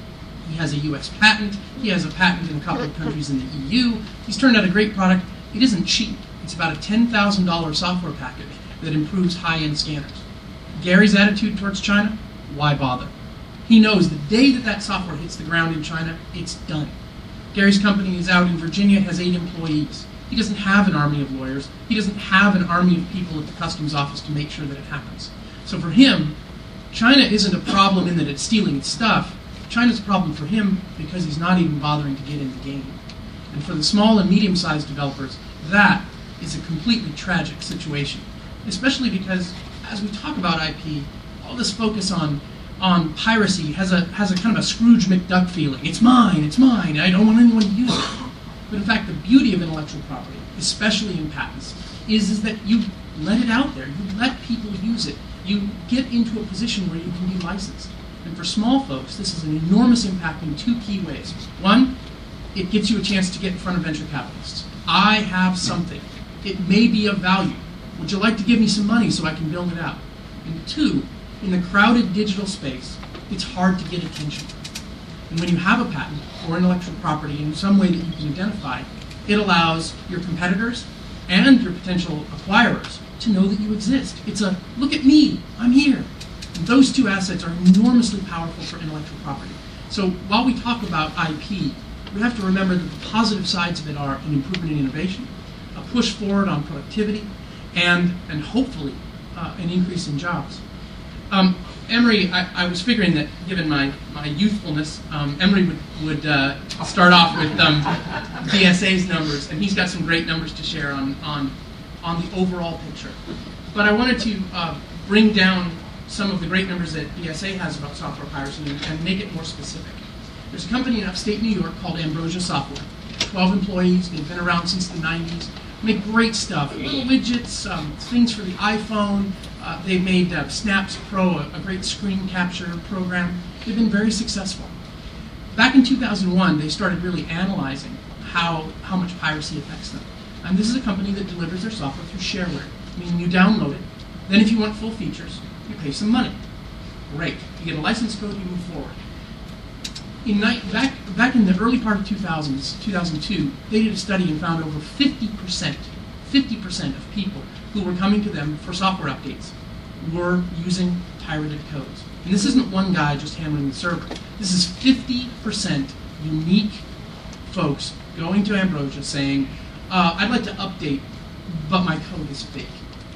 He has a U S patent. He has a patent in a couple of countries in the E U. He's turned out a great product. It isn't cheap. It's about a ten thousand dollars software package that improves high-end scanners. Gary's attitude towards China, why bother? He knows the day that that software hits the ground in China, it's done. Gary's company is out in Virginia, has eight employees. He doesn't have an army of lawyers. He doesn't have an army of people at the customs office to make sure that it happens. So for him, China isn't a problem in that it's stealing its stuff. China's a problem for him because he's not even bothering to get in the game. And for the small and medium-sized developers, that is a completely tragic situation, especially because as we talk about I P, all this focus on on piracy has a has a kind of a Scrooge McDuck feeling. It's mine, it's mine, I don't want anyone to use it. But in fact, the beauty of intellectual property, especially in patents, is, is that you let it out there. You let people use it. You get into a position where you can be licensed. And for small folks, this is an enormous impact in two key ways. One, it gets you a chance to get in front of venture capitalists. I have something. It may be of value. Would you like to give me some money so I can build it out? And two, in the crowded digital space, it's hard to get attention. And when you have a patent or intellectual property in some way that you can identify, it allows your competitors and your potential acquirers to know that you exist. It's a, look at me, I'm here. And those two assets are enormously powerful for intellectual property. So while we talk about I P, we have to remember that the positive sides of it are an improvement in innovation, a push forward on productivity, and, and hopefully uh, an increase in jobs. Um, Emory, I, I was figuring that given my, my youthfulness, um, Emory would, would uh, start off with um, B S A's numbers, and he's got some great numbers to share on, on, on the overall picture. But I wanted to uh, bring down some of the great numbers that B S A has about software piracy and, and make it more specific. There's a company in upstate New York called Ambrosia Software. twelve employees, they've been around since the nineties. Make great stuff, little widgets, um, things for the iPhone. Uh, they've made uh, Snaps Pro, a, a great screen capture program. They've been very successful. Back in two thousand one, they started really analyzing how, how much piracy affects them. And this is a company that delivers their software through shareware, meaning you download it. Then if you want full features, you pay some money. Great. You get a license code, you move forward. In night, back, back in the early part of two thousands, two thousand two, they did a study and found over fifty percent, fifty percent of people who were coming to them for software updates were using pirated codes. And this isn't one guy just hammering the server. This is fifty percent unique folks going to Ambrosia saying, uh, I'd like to update, but my code is fake.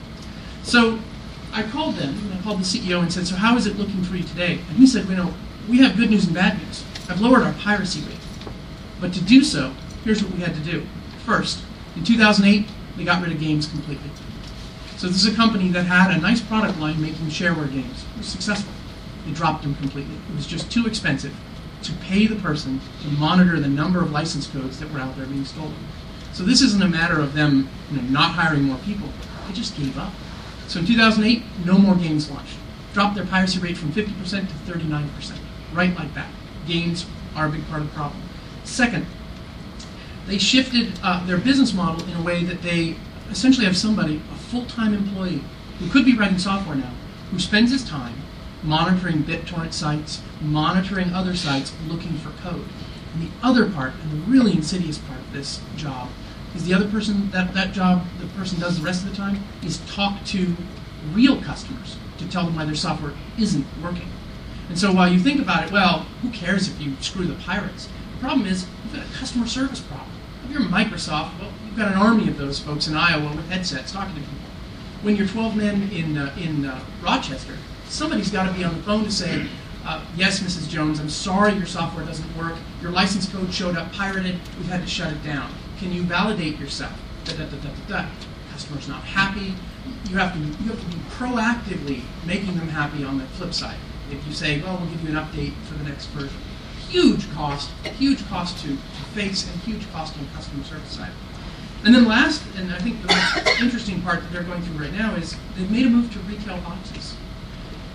So I called them, and I called the C E O and said, so how is it looking for you today? And he said, you know, we have good news and bad news. I've lowered our piracy rate. But to do so, here's what we had to do. First, in two thousand eight, they got rid of games completely. So this is a company that had a nice product line making shareware games. It was successful. They dropped them completely. It was just too expensive to pay the person to monitor the number of license codes that were out there being stolen. So this isn't a matter of them you know, not hiring more people. They just gave up. So in two thousand eight, no more games launched. Dropped their piracy rate from fifty percent to thirty-nine percent. Right like that. Games are a big part of the problem. Second, they shifted uh, their business model in a way that they essentially have somebody, a full-time employee, who could be writing software now, who spends his time monitoring BitTorrent sites, monitoring other sites, looking for code. And the other part, and the really insidious part of this job, is the other person, that, that job the person does the rest of the time, is talk to real customers to tell them why their software isn't working. And so while you think about it, well, who cares if you screw the pirates? The problem is, you've got a customer service problem. If you're Microsoft, well, you've got an army of those folks in Iowa with headsets talking to people. When you're twelve men in, uh, in uh, Rochester, somebody's got to be on the phone to say, uh, yes, Missus Jones, I'm sorry your software doesn't work. Your license code showed up pirated. We've had to shut it down. Can you validate yourself? Da, da, da, da, da, da. Customer's not happy. You have to, you have to be proactively making them happy on the flip side. If you say, well, we'll give you an update for the next version. Huge cost, huge cost to, to face, and huge cost on the customer service side. And then last, and I think the most interesting part that they're going through right now is they've made a move to retail boxes.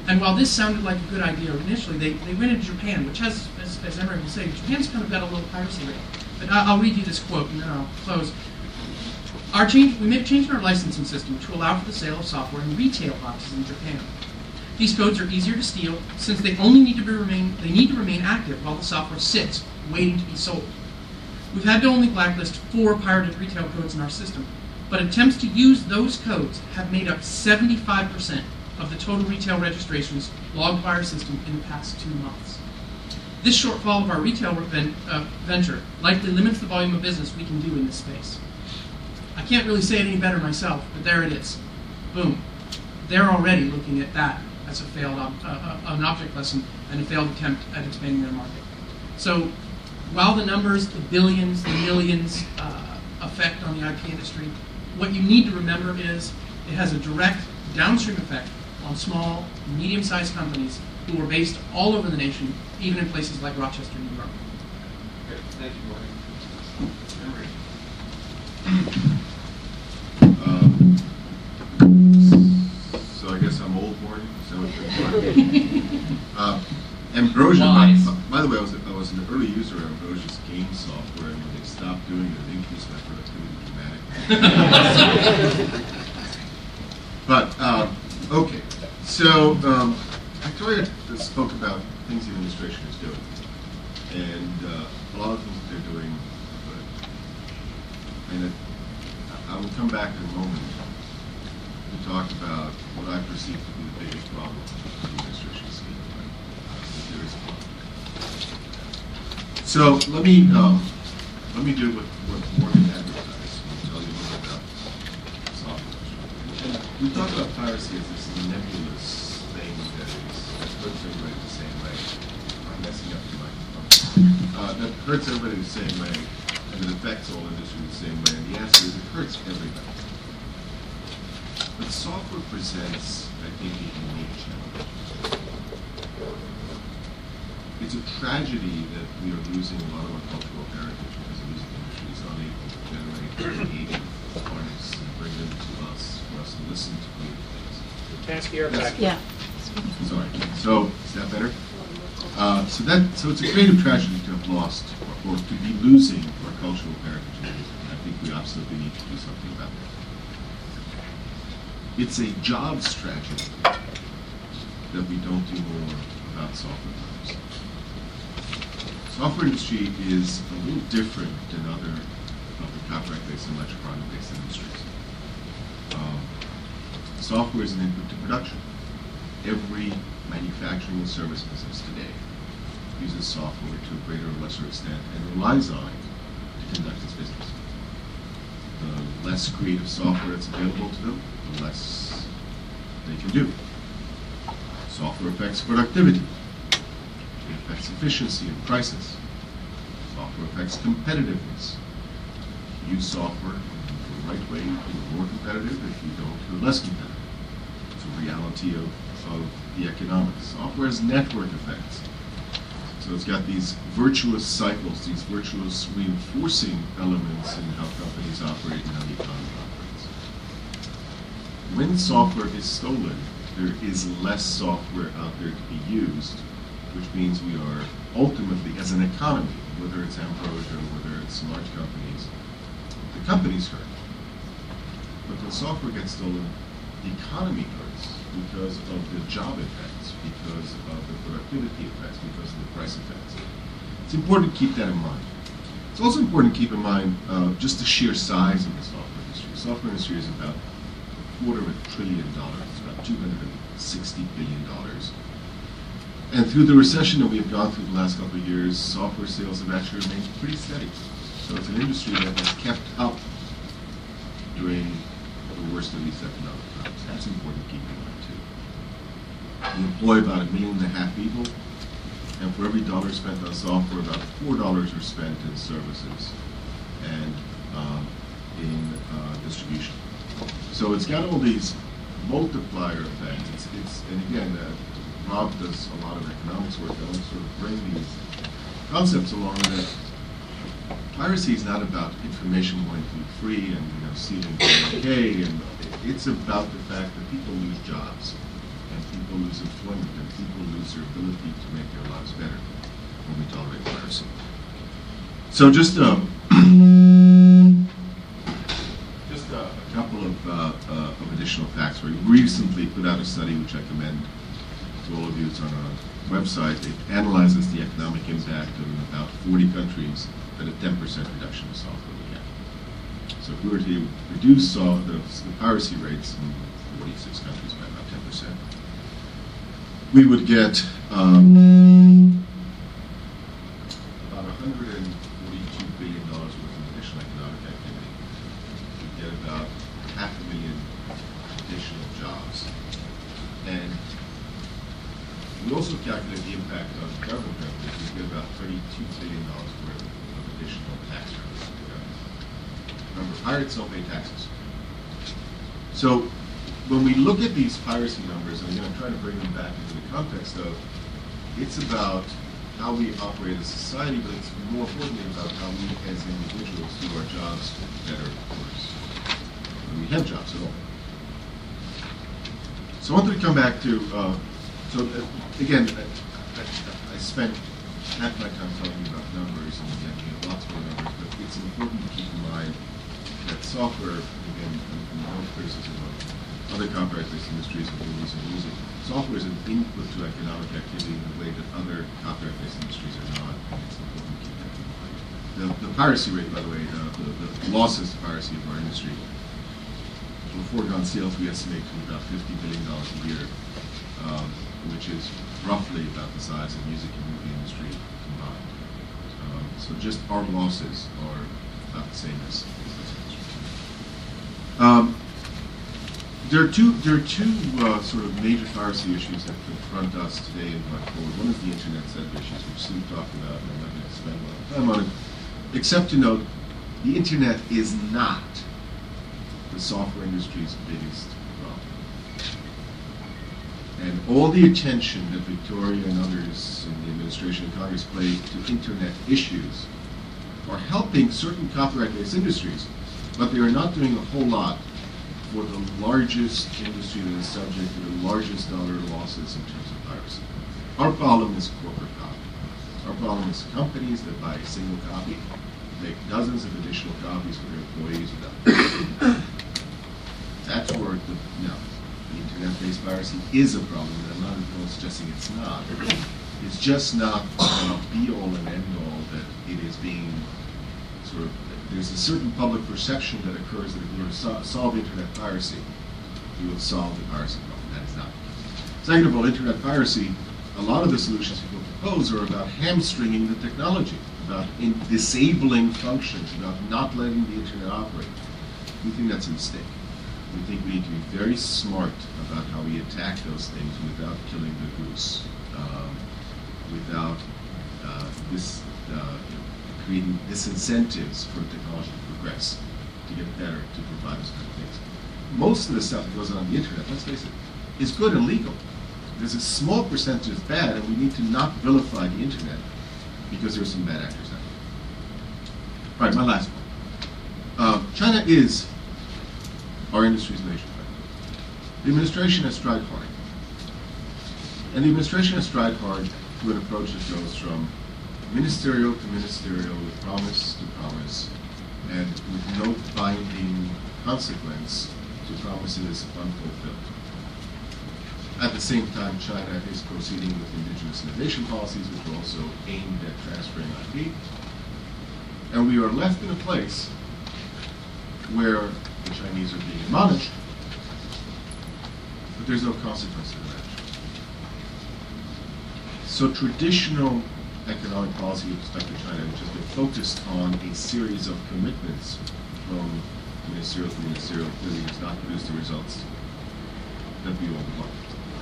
And while this sounded like a good idea initially, they, they went into Japan, which has, as, as Emery was saying, Japan's kind of got a little piracy rate. But I, I'll read you this quote and then I'll close. Our change, we made a change in our licensing system to allow for the sale of software in retail boxes in Japan. These codes are easier to steal since they only need to be remain they need to remain active while the software sits, waiting to be sold. We've had to only blacklist four pirated retail codes in our system, but attempts to use those codes have made up seventy-five percent of the total retail registrations logged by our system in the past two months. This shortfall of our retail ven uh, venture likely limits the volume of business we can do in this space. I can't really say it any better myself, but there it is. Boom. They're already looking at that as a failed ob uh, uh, an object lesson and a failed attempt at expanding their market. So while the numbers, the billions, the millions uh, effect on the I P industry, what you need to remember is it has a direct downstream effect on small, medium-sized companies who are based all over the nation, even in places like Rochester, New York. Okay, thank you, Marty. Um, so I guess I'm old, Morty. So uh, Ambrosia. By, by the way, I was I was an early user of Ambrosia's game software, and when they stopped doing it, it increased my productivity dramatically. But uh, okay, so um, Victoria spoke about things the administration is doing, and uh, a lot of things that they're doing are good. And it, I will come back in a moment to talk about what I perceive to be the biggest problem with the administration scheme. But there is a problem. So let me um, let me do what, what Morgan advertised. I'll tell you a little bit about software. And we talk about piracy as this nebulous thing that is that hurts everybody the same way. I'm messing up the microphone. Uh, that hurts everybody the same way. And it affects all industry the same way, and the answer is it hurts everybody. But software presents, I think, a unique challenge. It's a tragedy that we are losing a lot of our cultural heritage because the music industry is unable to generate, create, artists, and bring them to us, for us to listen to creative things. Task here back. Yeah. Sorry. So, is that better? Uh, so that so it's a creative tragedy to have lost or, or to be losing our cultural heritage. And I think we absolutely need to do something about that. It's a jobs tragedy that we don't do more about software jobs. Software industry is a little different than other of the copyright-based and electronic-based industries. Um, software is an input to production. Every manufacturing and service business today uses software to a greater or lesser extent and relies on it to conduct its business. The less creative software that's available to them, the less they can do. Software affects productivity. It affects efficiency and prices. Software affects competitiveness. If you use software in the right way, you're more competitive. If you don't, you're less competitive. It's a reality of of the economics. Software has network effects. So it's got these virtuous cycles, these virtuous reinforcing elements in how companies operate and how the economy operates. When software is stolen, there is less software out there to be used, which means we are ultimately, as an economy, whether it's Ambrosia or whether it's large companies, the companies hurt. But when software gets stolen, the economy hurts because of the job effects, because of the productivity effects, because of the price effects. It's important to keep that in mind. It's also important to keep in mind uh, just the sheer size of the software industry. The software industry is about a quarter of a trillion dollars. It's about two hundred sixty billion dollars. And through the recession that we have gone through the last couple of years, software sales have actually remained pretty steady. So it's an industry that has kept up during the worst of these economic times. That's important to keep in mind too. We employ about a million and a half people, and for every dollar spent on software, about four dollars are spent in services and um, in uh, distribution. So it's got all these multiplier effects. It's, it's and again, uh, Rob does a lot of economics work. I want to sort of bring these concepts along that piracy is not about information going to be free and you know stealing okay, and it's about the fact that people lose jobs. and people lose employment, and people lose their ability to make their lives better when we tolerate piracy. So just um, just a, a couple of, uh, uh, of additional facts. We recently put out a study which I commend to all of you. It's on our website. It analyzes the economic impact of about forty countries that a ten percent reduction in software would have. So if we were to reduce uh, the, the piracy rates in forty-six countries by about ten percent, we would get um, about one hundred forty-two billion dollars worth of additional economic activity. We'd get about half a million additional jobs. And we also calculate the impact on government revenues. We get about thirty-two billion dollars worth of additional tax revenue to the government. Remember, pirates don't pay taxes. So when we look at these piracy numbers, and I'm going to try to bring them back into the context of, it's about how we operate as a society, but it's more importantly about how we as individuals do our jobs better or worse. When we have jobs at all. So I wanted to come back to, uh, so uh, again, I, I, I spent half my time talking about numbers, and again, we have lots more numbers, but it's important to keep in mind that software, again, and no criticism of other copyright-based industries and movies and music, software is an input to economic activity in a way that other copyright-based industries are not. It's important to keep that in mind. The, the piracy rate, by the way, uh, the, the losses to piracy of our industry, for foregone sales, we estimate to about fifty billion dollars a year, um, which is roughly about the size of the music and movie industry combined. Um, so just our losses are about the same as, as this industry. Um, there are two, there are two uh, sort of major piracy issues that confront us today and going forward. One is the internet set of issues, which Sue talked about, and I'm not going to spend a lot of time on it, except to note the internet is not the software industry's biggest problem. And all the attention that Victoria and others in the administration and Congress play to internet issues are helping certain copyright-based industries, but they are not doing a whole lot for the largest industry that is subject to the largest dollar losses in terms of piracy. Our problem is corporate copy. Our problem is companies that buy a single copy, make dozens of additional copies for their employees without. That's where the, no, the internet-based piracy is a problem, and I'm not at all suggesting it's not. It's just not a be-all and end-all that it is being sort of, there's a certain public perception that occurs that if we were to so solve internet piracy, we will solve the piracy problem. That is not the case. Second of all, internet piracy, a lot of the solutions people propose are about hamstringing the technology, about in disabling functions, about not letting the internet operate. We think that's a mistake. We think we need to be very smart about how we attack those things without killing the goose, um, without uh, this, uh, creating disincentives for technology to progress, to get better, to provide us kind of things. Most of the stuff that goes on the internet, let's face it, is good and legal. There's a small percentage that's bad, and we need to not vilify the internet because there's some bad actors out there. All right, my last point. Uh, China is our industry's major threat. The administration has tried hard. And the administration has tried hard to an approach that goes from ministerial to ministerial, with promise to promise, and with no binding consequence to promises unfulfilled. At the same time, China is proceeding with indigenous innovation policies, which are also aimed at transferring I P. And we are left in a place where the Chinese are being admonished, but there's no consequence to that action. So traditional economic policy with respect to China, which has been focused on a series of commitments from ministerial to ministerial, clearly has not produced the results that we all want.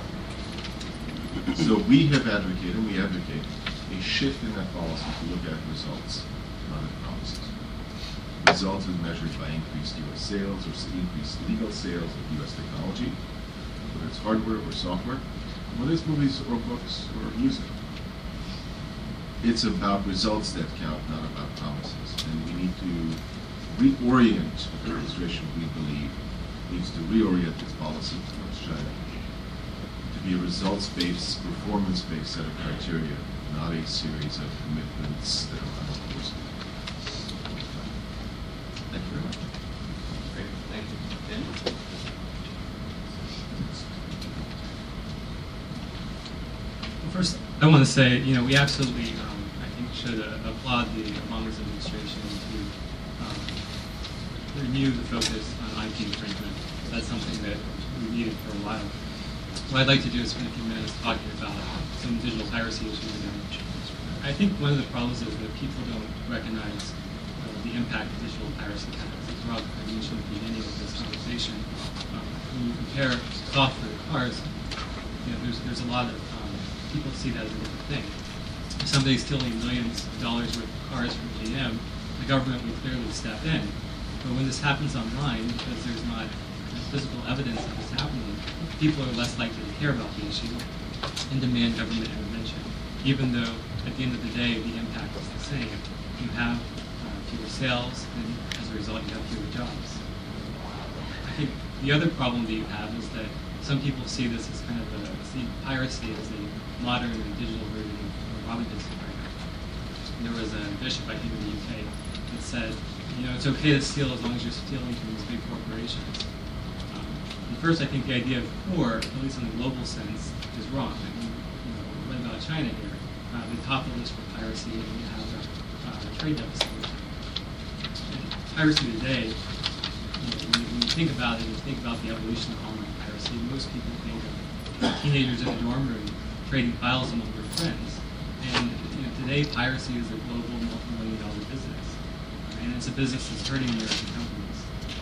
So we have advocated, and we advocate, a shift in that policy to look at results, not at promises. Results is measured by increased U S sales or increased legal sales of U S technology, whether it's hardware or software, whether it's movies or books or music. It's about results that count, not about promises. And we need to reorient the administration, we believe, needs to reorient its policy towards China, to be a results-based, performance-based set of criteria, not a series of commitments that are unenforceable. Thank you very much. Great, thank you. Dan? Well, first, I want to say, you know, we absolutely, um, I think, should uh, applaud the Obama's administration to um, renew the focus on I P infringement. That's something that we needed for a while. What I'd like to do is spend a few minutes talking about some digital piracy issues again. I think one of the problems is that people don't recognize uh, the impact digital piracy has. As Rob mentioned at the beginning of this conversation, um, when you compare software to cars, you know, there's there's a lot of um, people see that as a different thing. If somebody's stealing millions of dollars worth of cars from G M, the government would clearly step in. But when this happens online, because there's not physical evidence of this happening, people are less likely to care about the issue and demand government intervention, even though at the end of the day the impact is the same. You have uh, fewer sales, and as a result you have fewer jobs. I think the other problem that you have is that some people see this as kind of a, see piracy as a modern and digital version of Robin Hood's program. There was a bishop, I think, in the U K that said, you know, it's okay to steal as long as you're stealing from these big corporations. Um, and first, I think the idea of core, at least in the global sense, is wrong. I mean, you know, what about China here? Uh, the top of the list for piracy, and you have a, uh, a trade deficit. And piracy today, you know, when, you, when you think about it, you think about the evolution of online piracy. Most people think of teenagers in a dorm room trading files among their friends. And you know, today, piracy is a global multi-million dollar business. And it's a business that's hurting American companies.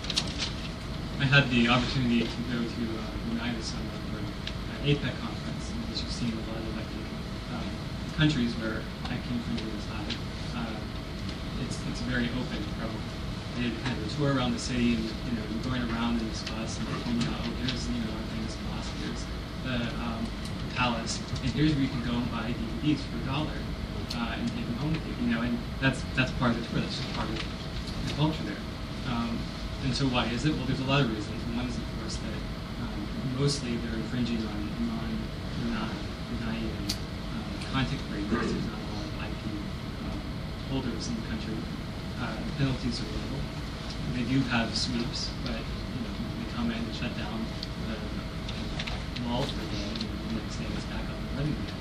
I had the opportunity to go to uh, United Summit for an APEC conference, and as you've seen, a lot of like, um, countries where I P infringement is high. Uh, it's it's very open, probably. They did kind of a tour around the city, and you know, you're going around in this bus, and they're pointing out, oh, here's you know our famous mosque, here's the um, palace, and here's where you can go and buy D V Ds for a dollar. Uh, and take them home with you, you know, and that's that's part of the tour. That's just part of the culture there. Um, and so, why is it? Well, there's a lot of reasons. One is, of course, that um, mostly they're infringing on non, non, denying um, content creators. There's not a lot of I P um, holders in the country. Uh, the penalties are low. They do have sweeps, but you know, they come in and shut down the, the malls for a day, and the next day it's back up and running again.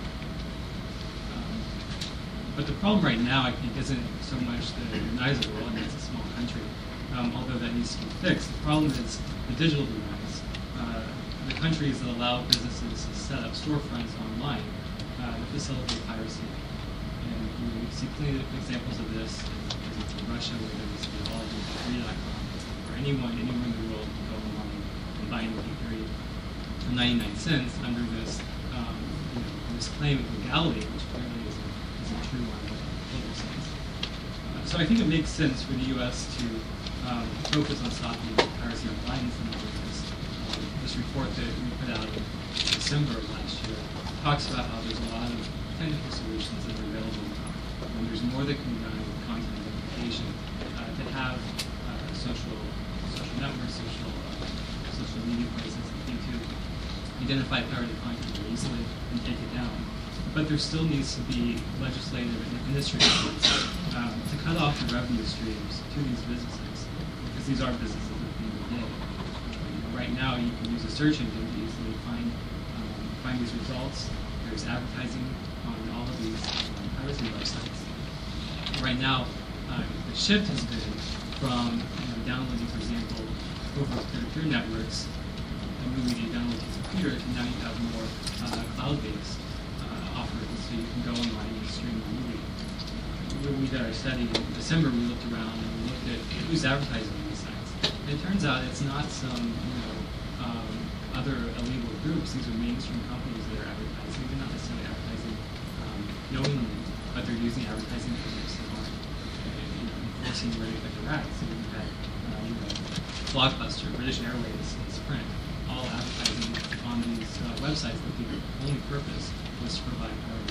But the problem right now, I think, isn't so much the denies of the world. I mean, it's a small country, um, although that needs to be fixed. The problem is the digital denies. Uh, the countries that allow businesses to set up storefronts online uh, to facilitate piracy. And you know, we see plenty of examples of this in Russia, where there's the all free dot com, where anyone, anywhere in the world can go online and buy an M P three for ninety-nine cents under this, um, you know, this claim of legality, which clearly is true on a global sense. Uh, so I think it makes sense for the U S to um, focus on stopping piracy online in some areas. Um, this report that we put out in December of last year talks about how there's a lot of technical solutions that are available now. And there's more that can be done with content identification uh, to have uh, social social networks, social uh, social media places, I think, to identify pirated content more easily and take it down. But there still needs to be legislative and administrative rules um, to cut off the revenue streams to these businesses, because these are businesses at the end of the day. Um, right now, you can use a search engine to easily find um, find these results. There's advertising on all of these um, piracy websites. Right now, uh, the shift has been from you know, downloading, for example, over peer-to-peer networks, a movie that you download to your computer, to now you have more uh, cloud-based offerings, so you can go online and stream a movie. When we did our study in December, we looked around and we looked at who's advertising on these sites. And it turns out it's not some, you know, um, other illegal groups. These are mainstream companies that are advertising. They're not necessarily advertising um, knowingly, but they're using advertising techniques that aren't, you know, enforcing where they put their ads. So we've had, uh, you know, Blockbuster, British Airways, and Sprint all advertising on these uh, websites that the only purpose was to provide more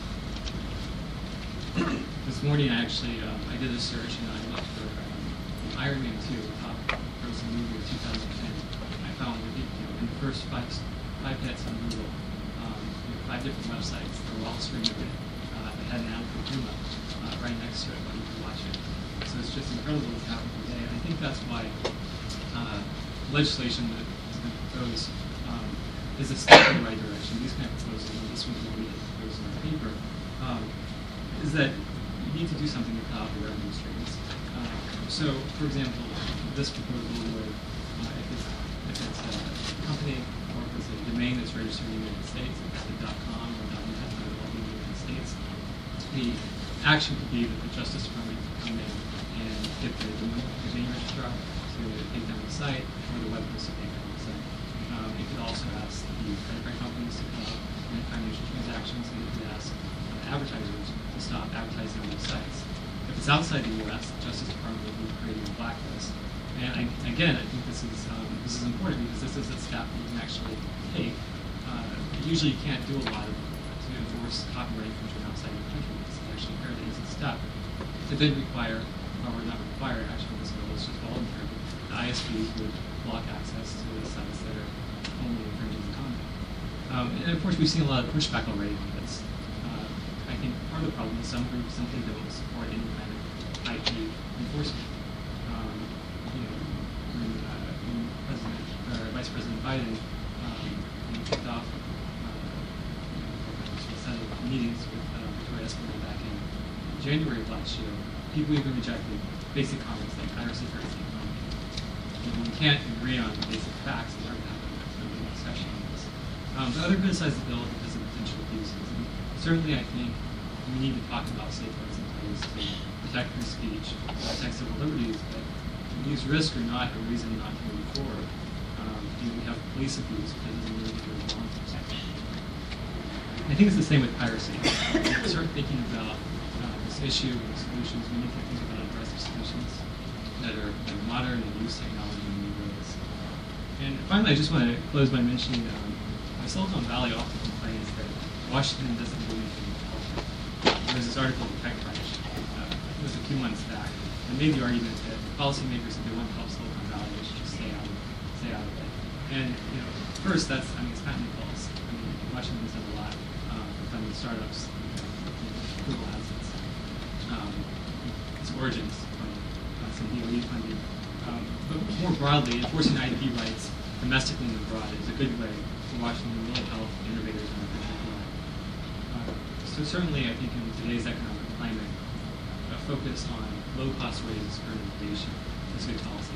information. This morning, I actually um, I did a search and I looked for um, Iron Man two, the top grossing movie of two thousand ten. I found that you know in the first five five hits on Google, five different websites. They're all streaming it. Uh, they had an ad for Puma uh, right next to it when you could watch it. So it's just incredible what's happening today. And I think that's why uh, legislation that has been proposed um, is a step in the right direction. These kind of proposals, and this one's what we proposed in our paper, um, is that you need to do something to cut off the revenue streams. Uh, so, for example, this proposal would, uh, if it's, if it's a company or if it's a domain that's registered in the United States, if it's a .com or .net that will be in the United States, the action could be that the Justice Department could come in and get the domain, domain registrar to take down the site or the web host to take down the site. Um, it could also ask the credit card companies to cut off financial transactions, and it could ask uh, advertisers to stop advertising on those sites. If it's outside the U S, the Justice Department will be creating a blacklist. And I, again, I think this is um, this is important because this is a step that you can actually take. Uh, usually, you can't do a lot of to enforce copyright infringement outside the country. It's actually a fairly easy step. It did require, or not require, actually, this bill is just voluntary. The I S Ps would block access to the sites that are only infringing the content. Um, and of course, we've seen a lot of pushback already on this. Uh, I think part of the problem is some groups simply don't support any kind of I P enforcement. Um, you know, when, uh, when President, or Vice President Biden um, kicked off uh, a set of meetings with uh, Victoria Espinel back in January of last year, people even rejected basic comments like piracy hurts the economy. When we can't agree on basic facts, it's hard to have a discussion on this. Um, but others criticize the bill because of potential abuses. And certainly, I think we need to talk about safeguards in place to protect free speech, protect civil liberties, but these risks are not a reason not to move forward. Um, you know, we have police abuse, but it doesn't mean that there's law enforcement. I think it's the same with piracy. When we start thinking about uh, this issue and solutions, we need to think about aggressive solutions that are, that are modern and use technology in new ways. And finally, I just want to close by mentioning um, Silicon Valley often complains that Washington doesn't do anything to help them. There was this article in TechCrunch, uh, it was a few months back, and made the argument that policymakers, if they want to help Silicon Valley, they should just stay out of it. Stay out of it. And you know, first, that's I mean, it's patently false. I mean, Washington does a lot uh, for funding startups. You know, Google has its, um, its origins from uh, some D O E funding. Um, but more broadly, enforcing I P rights domestically and abroad is a good way for Washington to really help innovators in the country abroad. Uh, so certainly, I think in today's economic climate, a focus on low-cost ways for innovation is good policy.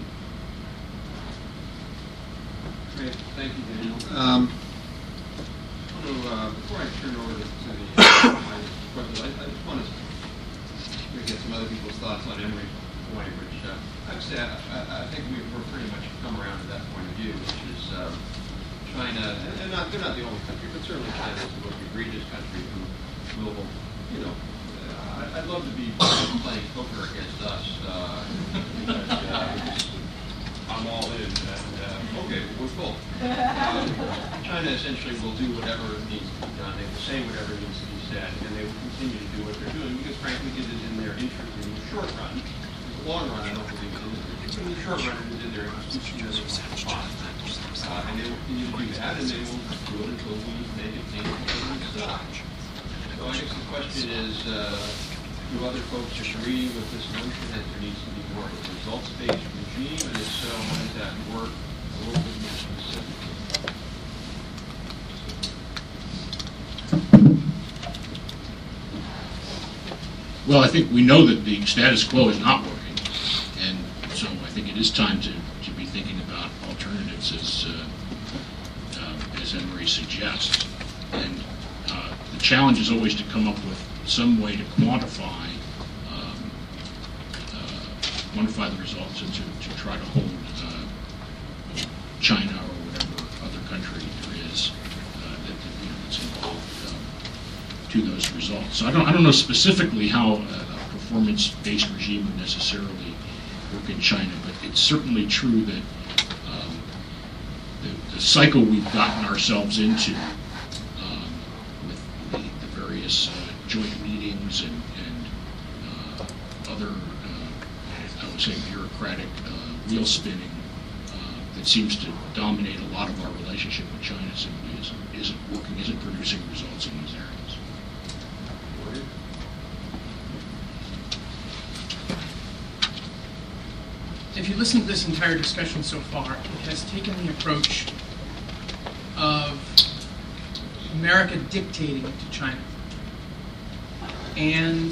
Great, thank you, Daniel. Um, I want to, uh, before I turn over to the uh, my questions, I, I just want to get some other people's thoughts on Emory's point, which uh, I would say I, I, I think we've we're pretty much come around to that point of view, which is um, China, and, and not, they're not the only country, but certainly China is the most egregious country who will, you know, uh, I'd love to be playing poker against us, uh, because uh, I'm all in, and uh, okay, we're full. Um, China essentially will do whatever needs to be done, they will say whatever needs to be said, and they will continue to do what they're doing, because frankly it is in their interest in the short run. In the long run, I don't believe it is, but in the short run it is in their interest to Uh, and they will continue to do that, and they will do it until we make it painful for them to stop. So I guess the question is, uh, do other folks agree with this notion that there needs to be more of a results-based regime, and if so, how does that work a little bit more specifically? Well, I think we know that the status quo is not working, and so I think it is time to, to be thinking about alternatives as, uh, uh, as Emory suggests. And uh, the challenge is always to come up with some way to quantify um, uh, quantify the results and to, to try to hold uh, China or whatever other country there is uh, that, that you know, that's involved uh, to those results. So I don't I don't know specifically how a, a performance-based regime would necessarily work in China, but it's certainly true that um, the, the cycle we've gotten ourselves into um, with the, the various uh, joint meetings and, and uh, other, uh, I would say, bureaucratic uh, wheel spinning uh, that seems to dominate a lot of our relationship with China simply isn't, isn't working, isn't producing results in these areas. If you listen to this entire discussion so far, it has taken the approach of America dictating to China. And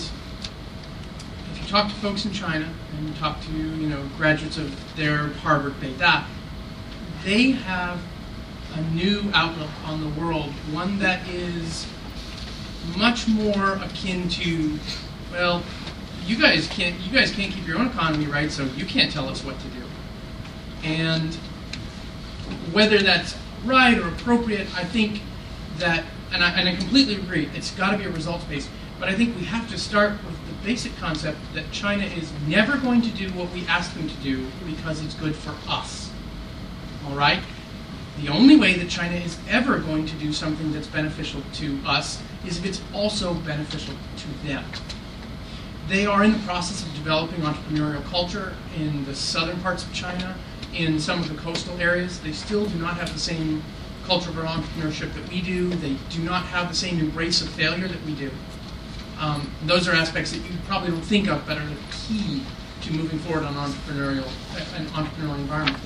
if you talk to folks in China, and you talk to, you know, graduates of their Harvard Beida, they have a new outlook on the world, one that is much more akin to, well, you guys can't you guys can't keep your own economy right, so you can't tell us what to do. And whether that's right or appropriate, I think that, and I, and I completely agree, it's got to be a results-based, but I think we have to start with the basic concept that China is never going to do what we ask them to do because it's good for us. All right? The only way that China is ever going to do something that's beneficial to us is if it's also beneficial to them. They are in the process of developing entrepreneurial culture in the southern parts of China, in some of the coastal areas. They still do not have the same culture of entrepreneurship that we do. They do not have the same embrace of failure that we do. Um, those are aspects that you probably don't think of, but are the key to moving forward on entrepreneurial, an entrepreneurial environment.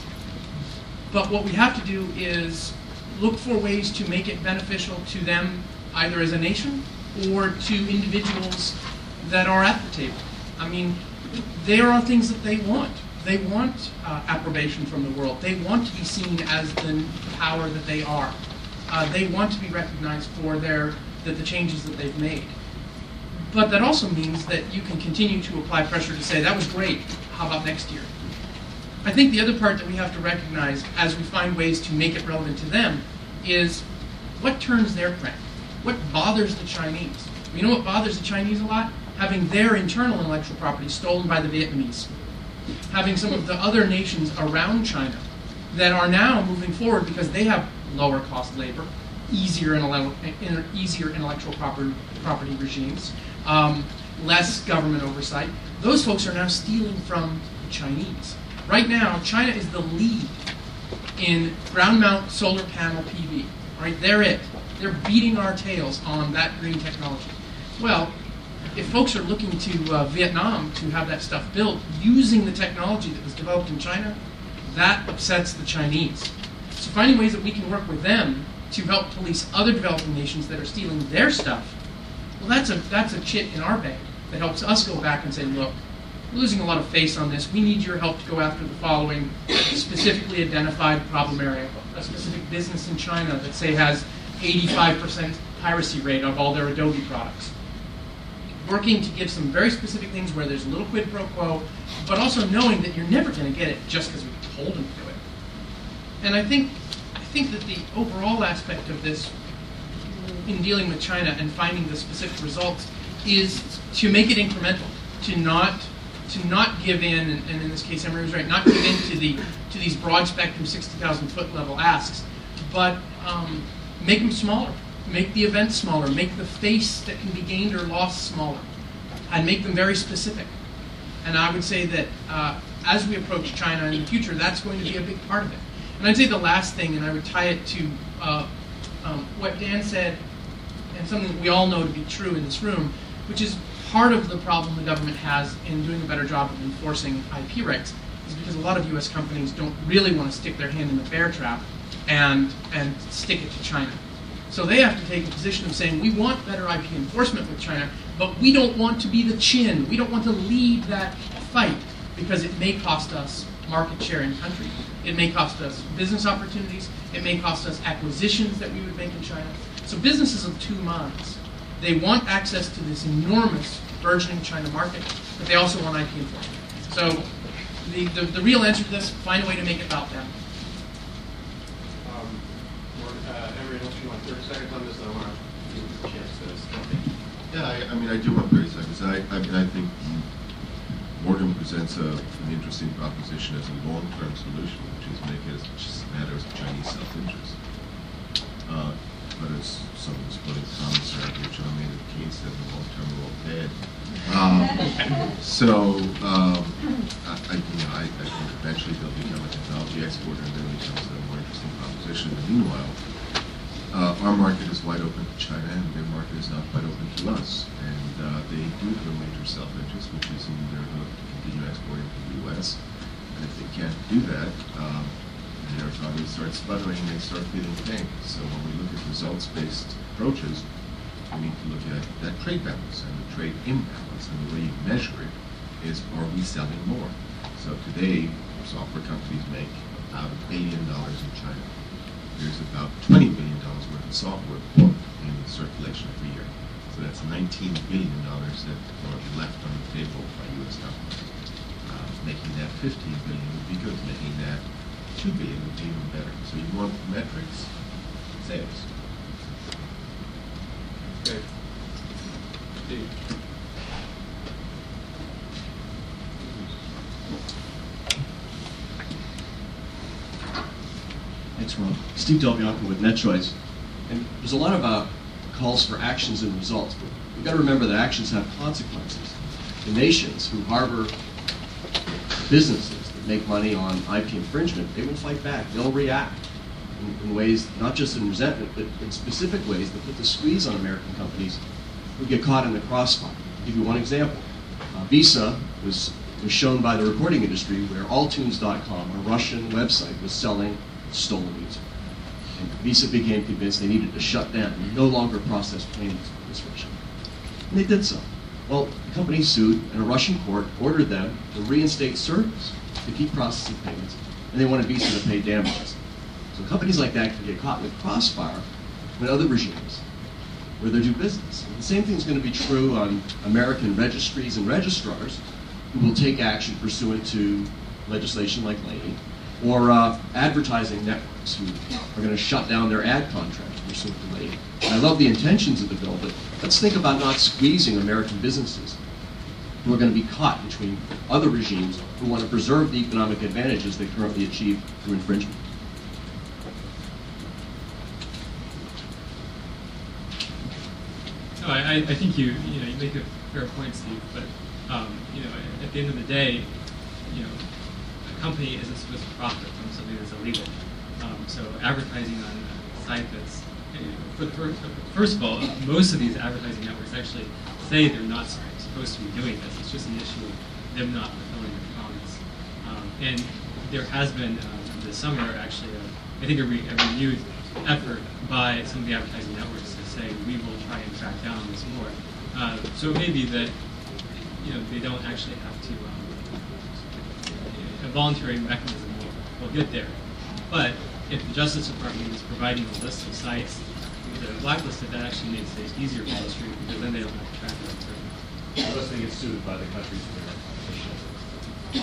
But what we have to do is look for ways to make it beneficial to them, either as a nation or to individuals that are at the table. I mean, there are things that they want. They want uh, approbation from the world. They want to be seen as the power that they are. Uh, they want to be recognized for their that the changes that they've made. But that also means that you can continue to apply pressure to say, that was great, how about next year? I think the other part that we have to recognize as we find ways to make it relevant to them is what turns their crank? What bothers the Chinese? You know what bothers the Chinese a lot? Having their internal intellectual property stolen by the Vietnamese. Having some of the other nations around China that are now moving forward because they have lower cost labor, easier, intellect- easier intellectual property, property regimes, um, less government oversight. Those folks are now stealing from the Chinese. Right now, China is the lead in ground mount solar panel P V. Right, they're it. They're beating our tails on that green technology. Well, if folks are looking to uh, Vietnam to have that stuff built using the technology that was developed in China, that upsets the Chinese. So finding ways that we can work with them to help police other developing nations that are stealing their stuff, well, that's a that's a chit in our bag that helps us go back and say, look, we're losing a lot of face on this. We need your help to go after the following specifically identified problem area. A specific business in China that, say, has eighty-five percent piracy rate of all their Adobe products. Working to give some very specific things where there's a little quid pro quo, but also knowing that you're never going to get it just because we told them to do it. And I think, I think that the overall aspect of this in dealing with China and finding the specific results is to make it incremental, to not to not give in, and, and in this case Emery was right, not give in to the to these broad spectrum sixty thousand foot level asks, but um, make them smaller. Make the events smaller, make the face that can be gained or lost smaller, and make them very specific. And I would say that uh, as we approach China in the future, that's going to be a big part of it. And I'd say the last thing, and I would tie it to uh, um, what Dan said, and something that we all know to be true in this room, which is part of the problem the government has in doing a better job of enforcing I P rights, is because a lot of U S companies don't really want to stick their hand in the bear trap and, and stick it to China. So they have to take a position of saying, we want better I P enforcement with China, but we don't want to be the chin. We don't want to lead that fight because it may cost us market share in country. It may cost us business opportunities. It may cost us acquisitions that we would make in China. So businesses of two minds. They want access to this enormous burgeoning China market, but they also want I P enforcement. So the, the, the real answer to this, find a way to make it about them. thirty seconds on this, and I want to give you a chance to speak. Yeah, I, I mean, I do want thirty seconds. I, I mean, I think Morgan presents a, an interesting proposition as a long-term solution, which is make it as just matters of Chinese self-interest. Uh, but as someone was putting comments earlier, John made the case that the long-term are all bad. Um, so, um, I, I, you know, I, I think eventually there'll become a technology exporter, and then it becomes a more interesting proposition. And meanwhile, uh, our market is wide open to China, and their market is not wide open to us. And uh, they do have a major self-interest, which is in their ability to continue exporting to the U S. And if they can't do that, um, their economy starts sputtering and they start feeling pain. So when we look at results-based approaches, we need to look at that trade balance and the trade imbalance. And the way you measure it is, are we selling more? So today, software companies make about a billion dollars in China. There's about twenty billion dollars worth of software booked in circulation every year. So that's nineteen billion dollars that are left on the table by U S companies. Uh, making that fifteen billion dollars would be good. Making that two billion dollars would be even better. So you want metrics, sales. Okay. Steve. Thanks, Rob. Steve Delbianco with NetChoice. And there's a lot of uh, calls for actions and results, but we've got to remember that actions have consequences. The nations who harbor businesses that make money on I P infringement, they will fight back. They'll react in, in ways, not just in resentment, but in specific ways that put the squeeze on American companies who get caught in the crossfire. I'll give you one example. Uh, Visa was, was shown by the recording industry where Alltunes dot com, a Russian website, was selling stolen music. And Visa became convinced they needed to shut down and no longer process payments for this Russia. And they did so. Well, the company sued, and a Russian court ordered them to reinstate service to keep processing payments, and they wanted Visa to pay damages. So companies like that can get caught in the crossfire when other regimes where they do business. And the same thing is going to be true on American registries and registrars who will take action pursuant to legislation like Laney, or uh, advertising networks who are going to shut down their ad contracts pursuant to Laney. And I love the intentions of the bill, but let's think about not squeezing American businesses who are going to be caught between other regimes who want to preserve the economic advantages they currently achieve through infringement. No, I, I think you you know you make a fair point, Steve. But um, you know, at the end of the day, you know, a company isn't supposed to profit from something that's illegal. Um, so advertising on a site that's you know, for the first, first of all, most of these advertising networks actually say they're not supposed to be doing this. It's just an issue of them not fulfilling their promise. Um, and there has been um, this summer actually, a, I think a, re, a renewed effort by some of the advertising networks to say we will try and track down this more. Uh, so it may be that you know they don't actually have to. Um, a voluntary mechanism will, will get there, but if the Justice Department is providing a list of sites that are blacklisted, that actually makes it easier for the street because then they don't have to track it. Unless they get sued by the countries that are.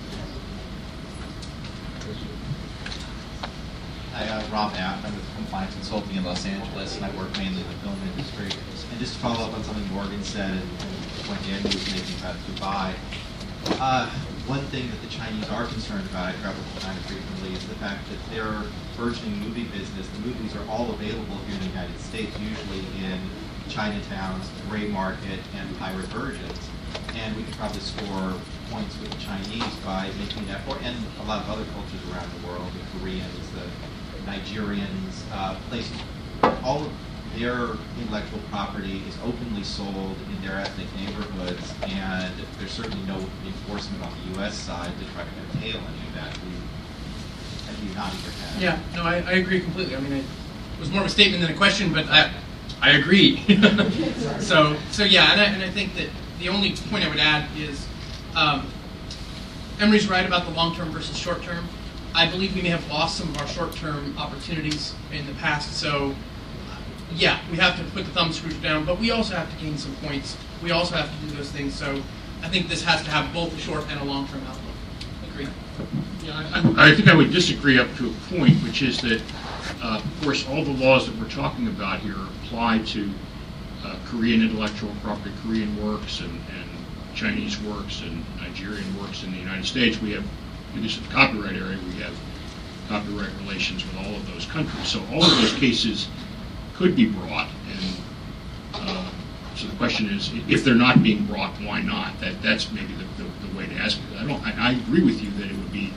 Hi, uh, Rob App. I'm with Compliance Consulting in Los Angeles, and I work mainly in the film industry. And just to follow up on something Morgan said and, and the point Andy was making about Dubai, uh, one thing that the Chinese are concerned about, I travel to China frequently, is the fact that their burgeoning movie business, the movies are all available here in the United States, usually in Chinatowns, gray market, and pirate versions. And we could probably score points with the Chinese by making that, or, and a lot of other cultures around the world, the Koreans, the Nigerians, uh, places, all of their intellectual property is openly sold in their ethnic neighborhoods, and there's certainly no enforcement on the U S side to try to curtail any of that. We, have you not either had? Yeah, no, I, I agree completely. I mean, it was more of a statement than a question, but I, I agree. so, so yeah, and I, and I think that the only point I would add is um, Emery's right about the long-term versus short-term. I believe we may have lost some of our short-term opportunities in the past, so yeah, we have to put the thumb screws down, but we also have to gain some points. We also have to do those things, so I think this has to have both a short and a long-term outlook. Agree? Yeah, I, I think I would disagree up to a point, which is that, uh, of course, all the laws that we're talking about here apply to uh, Korean intellectual property, Korean works, and, and Chinese works, and Nigerian works in the United States. We have, in this copyright area, we have copyright relations with all of those countries. So all of those cases could be brought, and uh, so the question is, if they're not being brought, why not? That that's maybe the, the, the way to ask it. I don't. I, I agree with you that it would be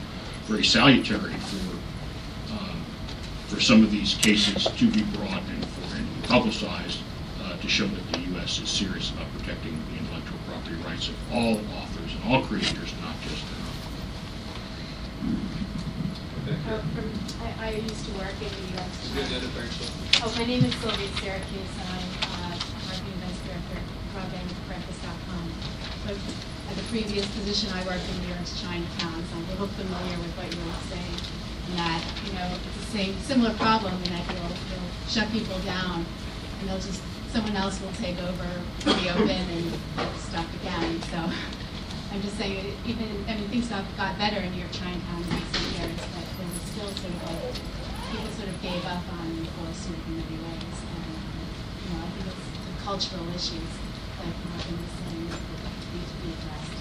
very salutary for um, for some of these cases to be brought and for and to be publicized uh, to show that the U S is serious about protecting the intellectual property rights of all authors and all creators, not just their own. Uh, from, I, I used to work in the U S Oh, my name is Sylvia Syracuse, and I'm uh, marketing vice director at broadband breakfast dot com. But at the previous position, I worked in New York's Chinatown, so I'm a little familiar with what you were saying. And that, you know, it's the same, similar problem in that you'll, you'll shut people down, and they'll just, someone else will take over, reopen, and get stuff again. So I'm just saying, even, I mean, things got, got better in New York Chinatown in recent years, but there was still sort of like, people sort of gave up on enforcement in many ways. And, you know, I think it's the cultural issues, like Martin was saying, that need to be addressed.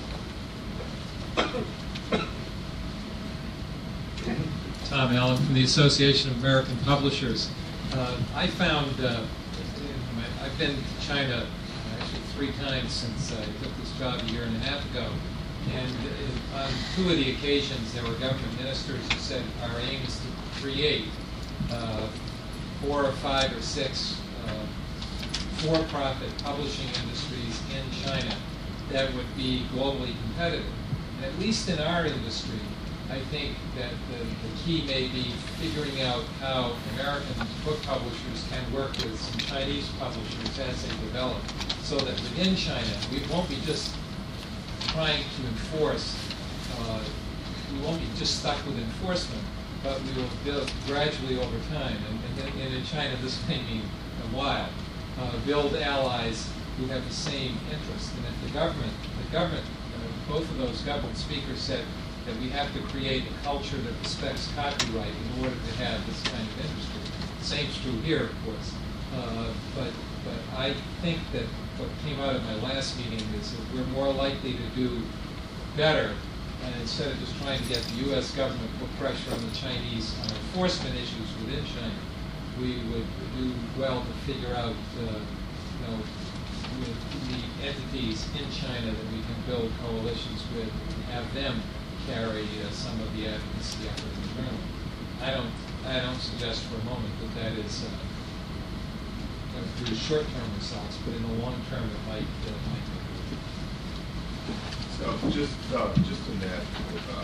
Tom Allen from the Association of American Publishers. Uh, I found, uh, I've been to China actually three times since I took this job a year and a half ago. And uh, on two of the occasions, there were government ministers who said our aim is to create uh, four or five or six uh, for-profit publishing industries in China that would be globally competitive. And at least in our industry, I think that the, the key may be figuring out how American book publishers can work with some Chinese publishers as they develop, so that within China, we won't be just trying to enforce, uh, we won't be just stuck with enforcement, but we will build gradually over time, and, and, then, and in China this may mean a while, uh, build allies who have the same interest. And if the government, the government, uh, both of those government speakers said that we have to create a culture that respects copyright in order to have this kind of industry. The same's true here, of course. Uh, but, but I think that what came out of my last meeting is that we're more likely to do better, and instead of just trying to get the U S government to put pressure on the Chinese on enforcement issues within China, we would do well to figure out, uh, you know, with the entities in China that we can build coalitions with and have them carry uh, some of the advocacy effort internally. I don't, I don't suggest for a moment that that is uh, going to produce short-term results, but in the long term it might, uh, might be. So just, uh, just in that, uh,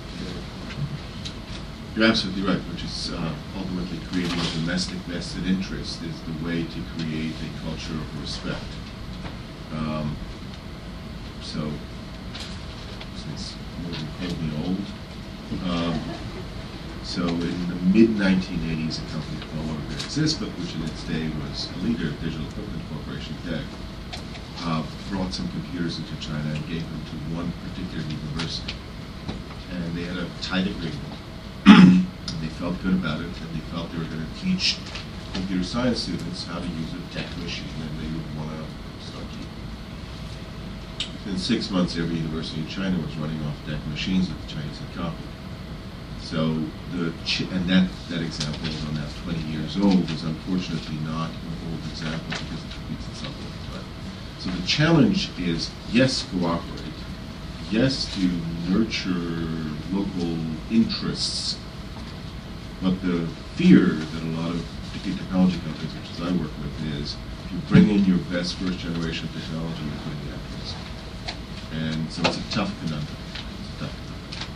you're absolutely right, which is uh, ultimately creating a domestic vested interest is the way to create a culture of respect. Um, so, since we're incredibly old, um, so in the mid nineteen eighties, a company that no longer exists, but which in its day was a leader, Digital Equipment Corporation, D E C, uh, brought some computers into China and gave them to one particular university. And they had a tight agreement. And they felt good about it, and they felt they were going to teach computer science students how to use a D E C machine, and they would want to start keeping. Within six months, every university in China was running off D E C machines that the Chinese had copied. So the ch and that that example, although now twenty years old, is unfortunately not an old example because it repeats itself all the time. So the challenge is, yes, cooperate, yes, to nurture local interests, but the fear that a lot of particularly technology companies, which is I work with, is if you bring in your best first generation technology, you're putting it at risk. And so it's a tough conundrum. It's a tough conundrum.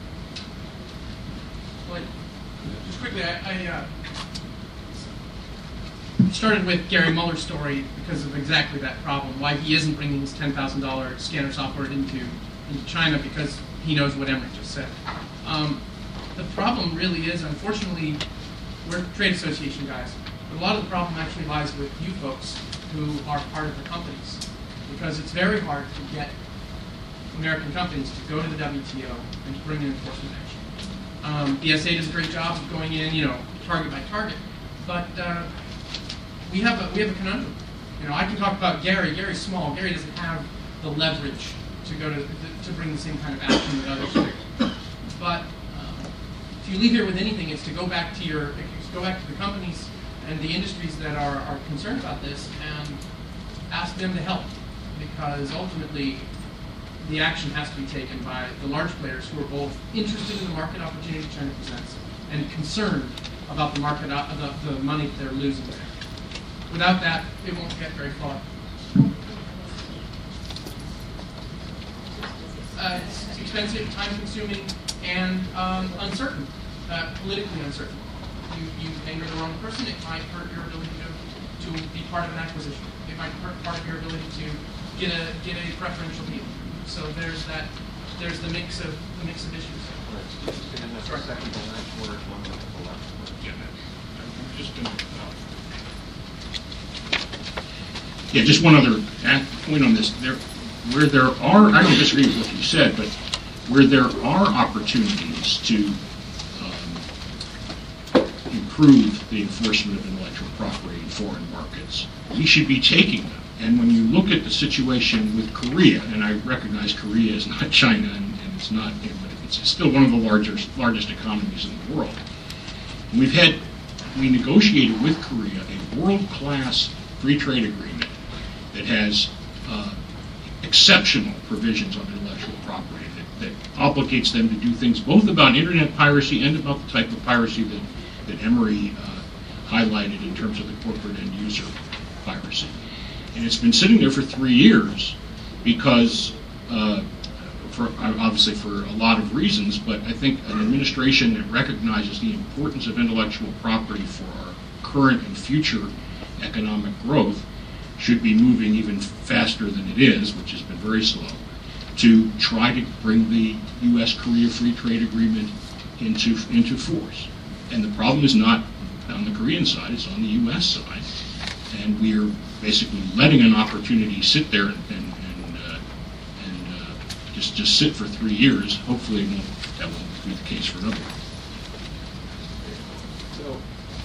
Well, just quickly, I, I uh, started with Gary Muller's story because of exactly that problem, why he isn't bringing his ten thousand dollar scanner software into, into China, because he knows what Emmerich just said. Um, the problem really is, unfortunately, we're trade association guys, but a lot of the problem actually lies with you folks who are part of the companies, because it's very hard to get American companies to go to the W T O and to bring in enforcement action. Um, B S A does a great job of going in, you know, target by target, but uh, we have a we have a conundrum. You know, I can talk about Gary. Gary's small. Gary doesn't have the leverage to go to to bring the same kind of action that others do. But um, if you leave here with anything, it's to go back to your go back to the companies and the industries that are, are concerned about this and ask them to help, because ultimately the action has to be taken by the large players who are both interested in the market opportunity China presents and concerned about the market, uh, the, the money that they're losing there. Without that, it won't get very far. Uh, it's expensive, time-consuming, and um, uncertain, uh, politically uncertain. You, you anger the wrong person, it might hurt your ability to, to be part of an acquisition. It might hurt part of your ability to get a get a preferential deal. So there's that. There's the mix of the mix of issues. Sorry. Second to last word, one to the left. Yeah, I'm just going to. Yeah, just one other point on this. There, where there are, I don't disagree with what you said, but where there are opportunities to um, improve the enforcement of intellectual property in foreign markets, we should be taking them. And when you look at the situation with Korea, and I recognize Korea is not China, and, and it's not, you know, but it's still one of the largest largest economies in the world. And we've had, we negotiated with Korea a world-class free trade agreement that has uh, exceptional provisions on intellectual property that, that obligates them to do things both about internet piracy and about the type of piracy that, that Emory uh, highlighted in terms of the corporate end user piracy. And it's been sitting there for three years because, uh, for, obviously for a lot of reasons, but I think an administration that recognizes the importance of intellectual property for our current and future economic growth should be moving even faster than it is, which has been very slow, to try to bring the U S Korea Free Trade Agreement into, into force. And the problem is not on the Korean side, it's on the U S side. And we're basically letting an opportunity sit there and, and, and, uh, and uh, just, just sit for three years. Hopefully it won't, that won't be the case forever. So,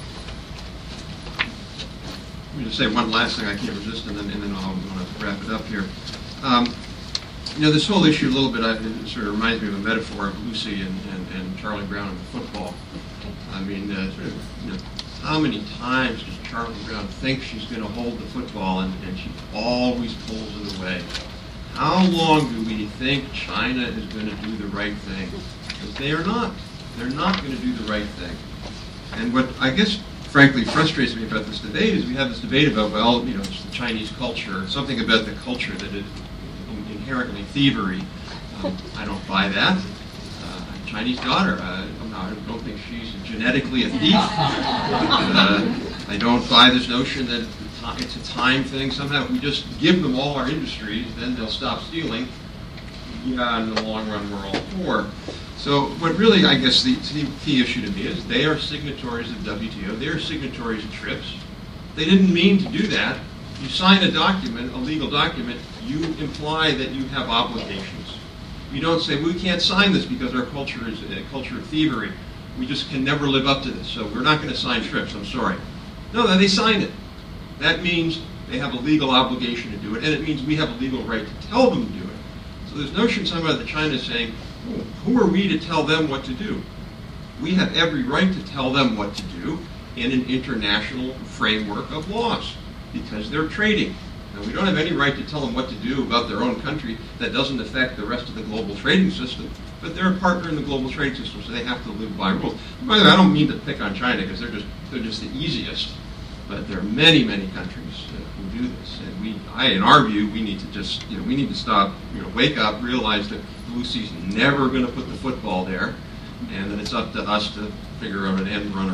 let me just say one last thing I can't resist, and then, and then I'll want to wrap it up here. Um, you know, this whole issue a little bit I, it sort of reminds me of a metaphor of Lucy and, and, and Charlie Brown and the football. I mean, uh, sort of, you know, how many times does Charlie Brown think she's going to hold the football, and, and she always pulls it away? How long do we think China is going to do the right thing? Because they are not. They're not going to do the right thing. And what I guess, frankly, frustrates me about this debate is we have this debate about, well, you know, it's the Chinese culture, something about the culture that is inherently thievery. Um, I don't buy that. Uh, Chinese daughter, uh, I don't think she's genetically a thief. Uh, I don't buy this notion that it's a time thing. Somehow if we just give them all our industries, then they'll stop stealing. Yeah, in the long run, we're all poor. So what really, I guess, the, the key issue to me is they are signatories of W T O. They are signatories of TRIPS. They didn't mean to do that. You sign a document, a legal document, you imply that you have obligations. You don't say, we can't sign this because our culture is a culture of thievery. We just can never live up to this, so we're not going to sign TRIPS, I'm sorry. No, they signed it. That means they have a legal obligation to do it, and it means we have a legal right to tell them to do it. So there's notion somehow that China is saying, oh, who are we to tell them what to do? We have every right to tell them what to do in an international framework of laws, because they're trading. Now, we don't have any right to tell them what to do about their own country that doesn't affect the rest of the global trading system, but they're a partner in the global trade system, so they have to live by rules. By the way, I don't mean to pick on China, because they're just, they're just the easiest, but there are many, many countries uh, who do this. And we, I, in our view, we need to just, you know, we need to stop, you know, wake up, realize that Lucy's never going to put the football there, and that it's up to us to figure out an end run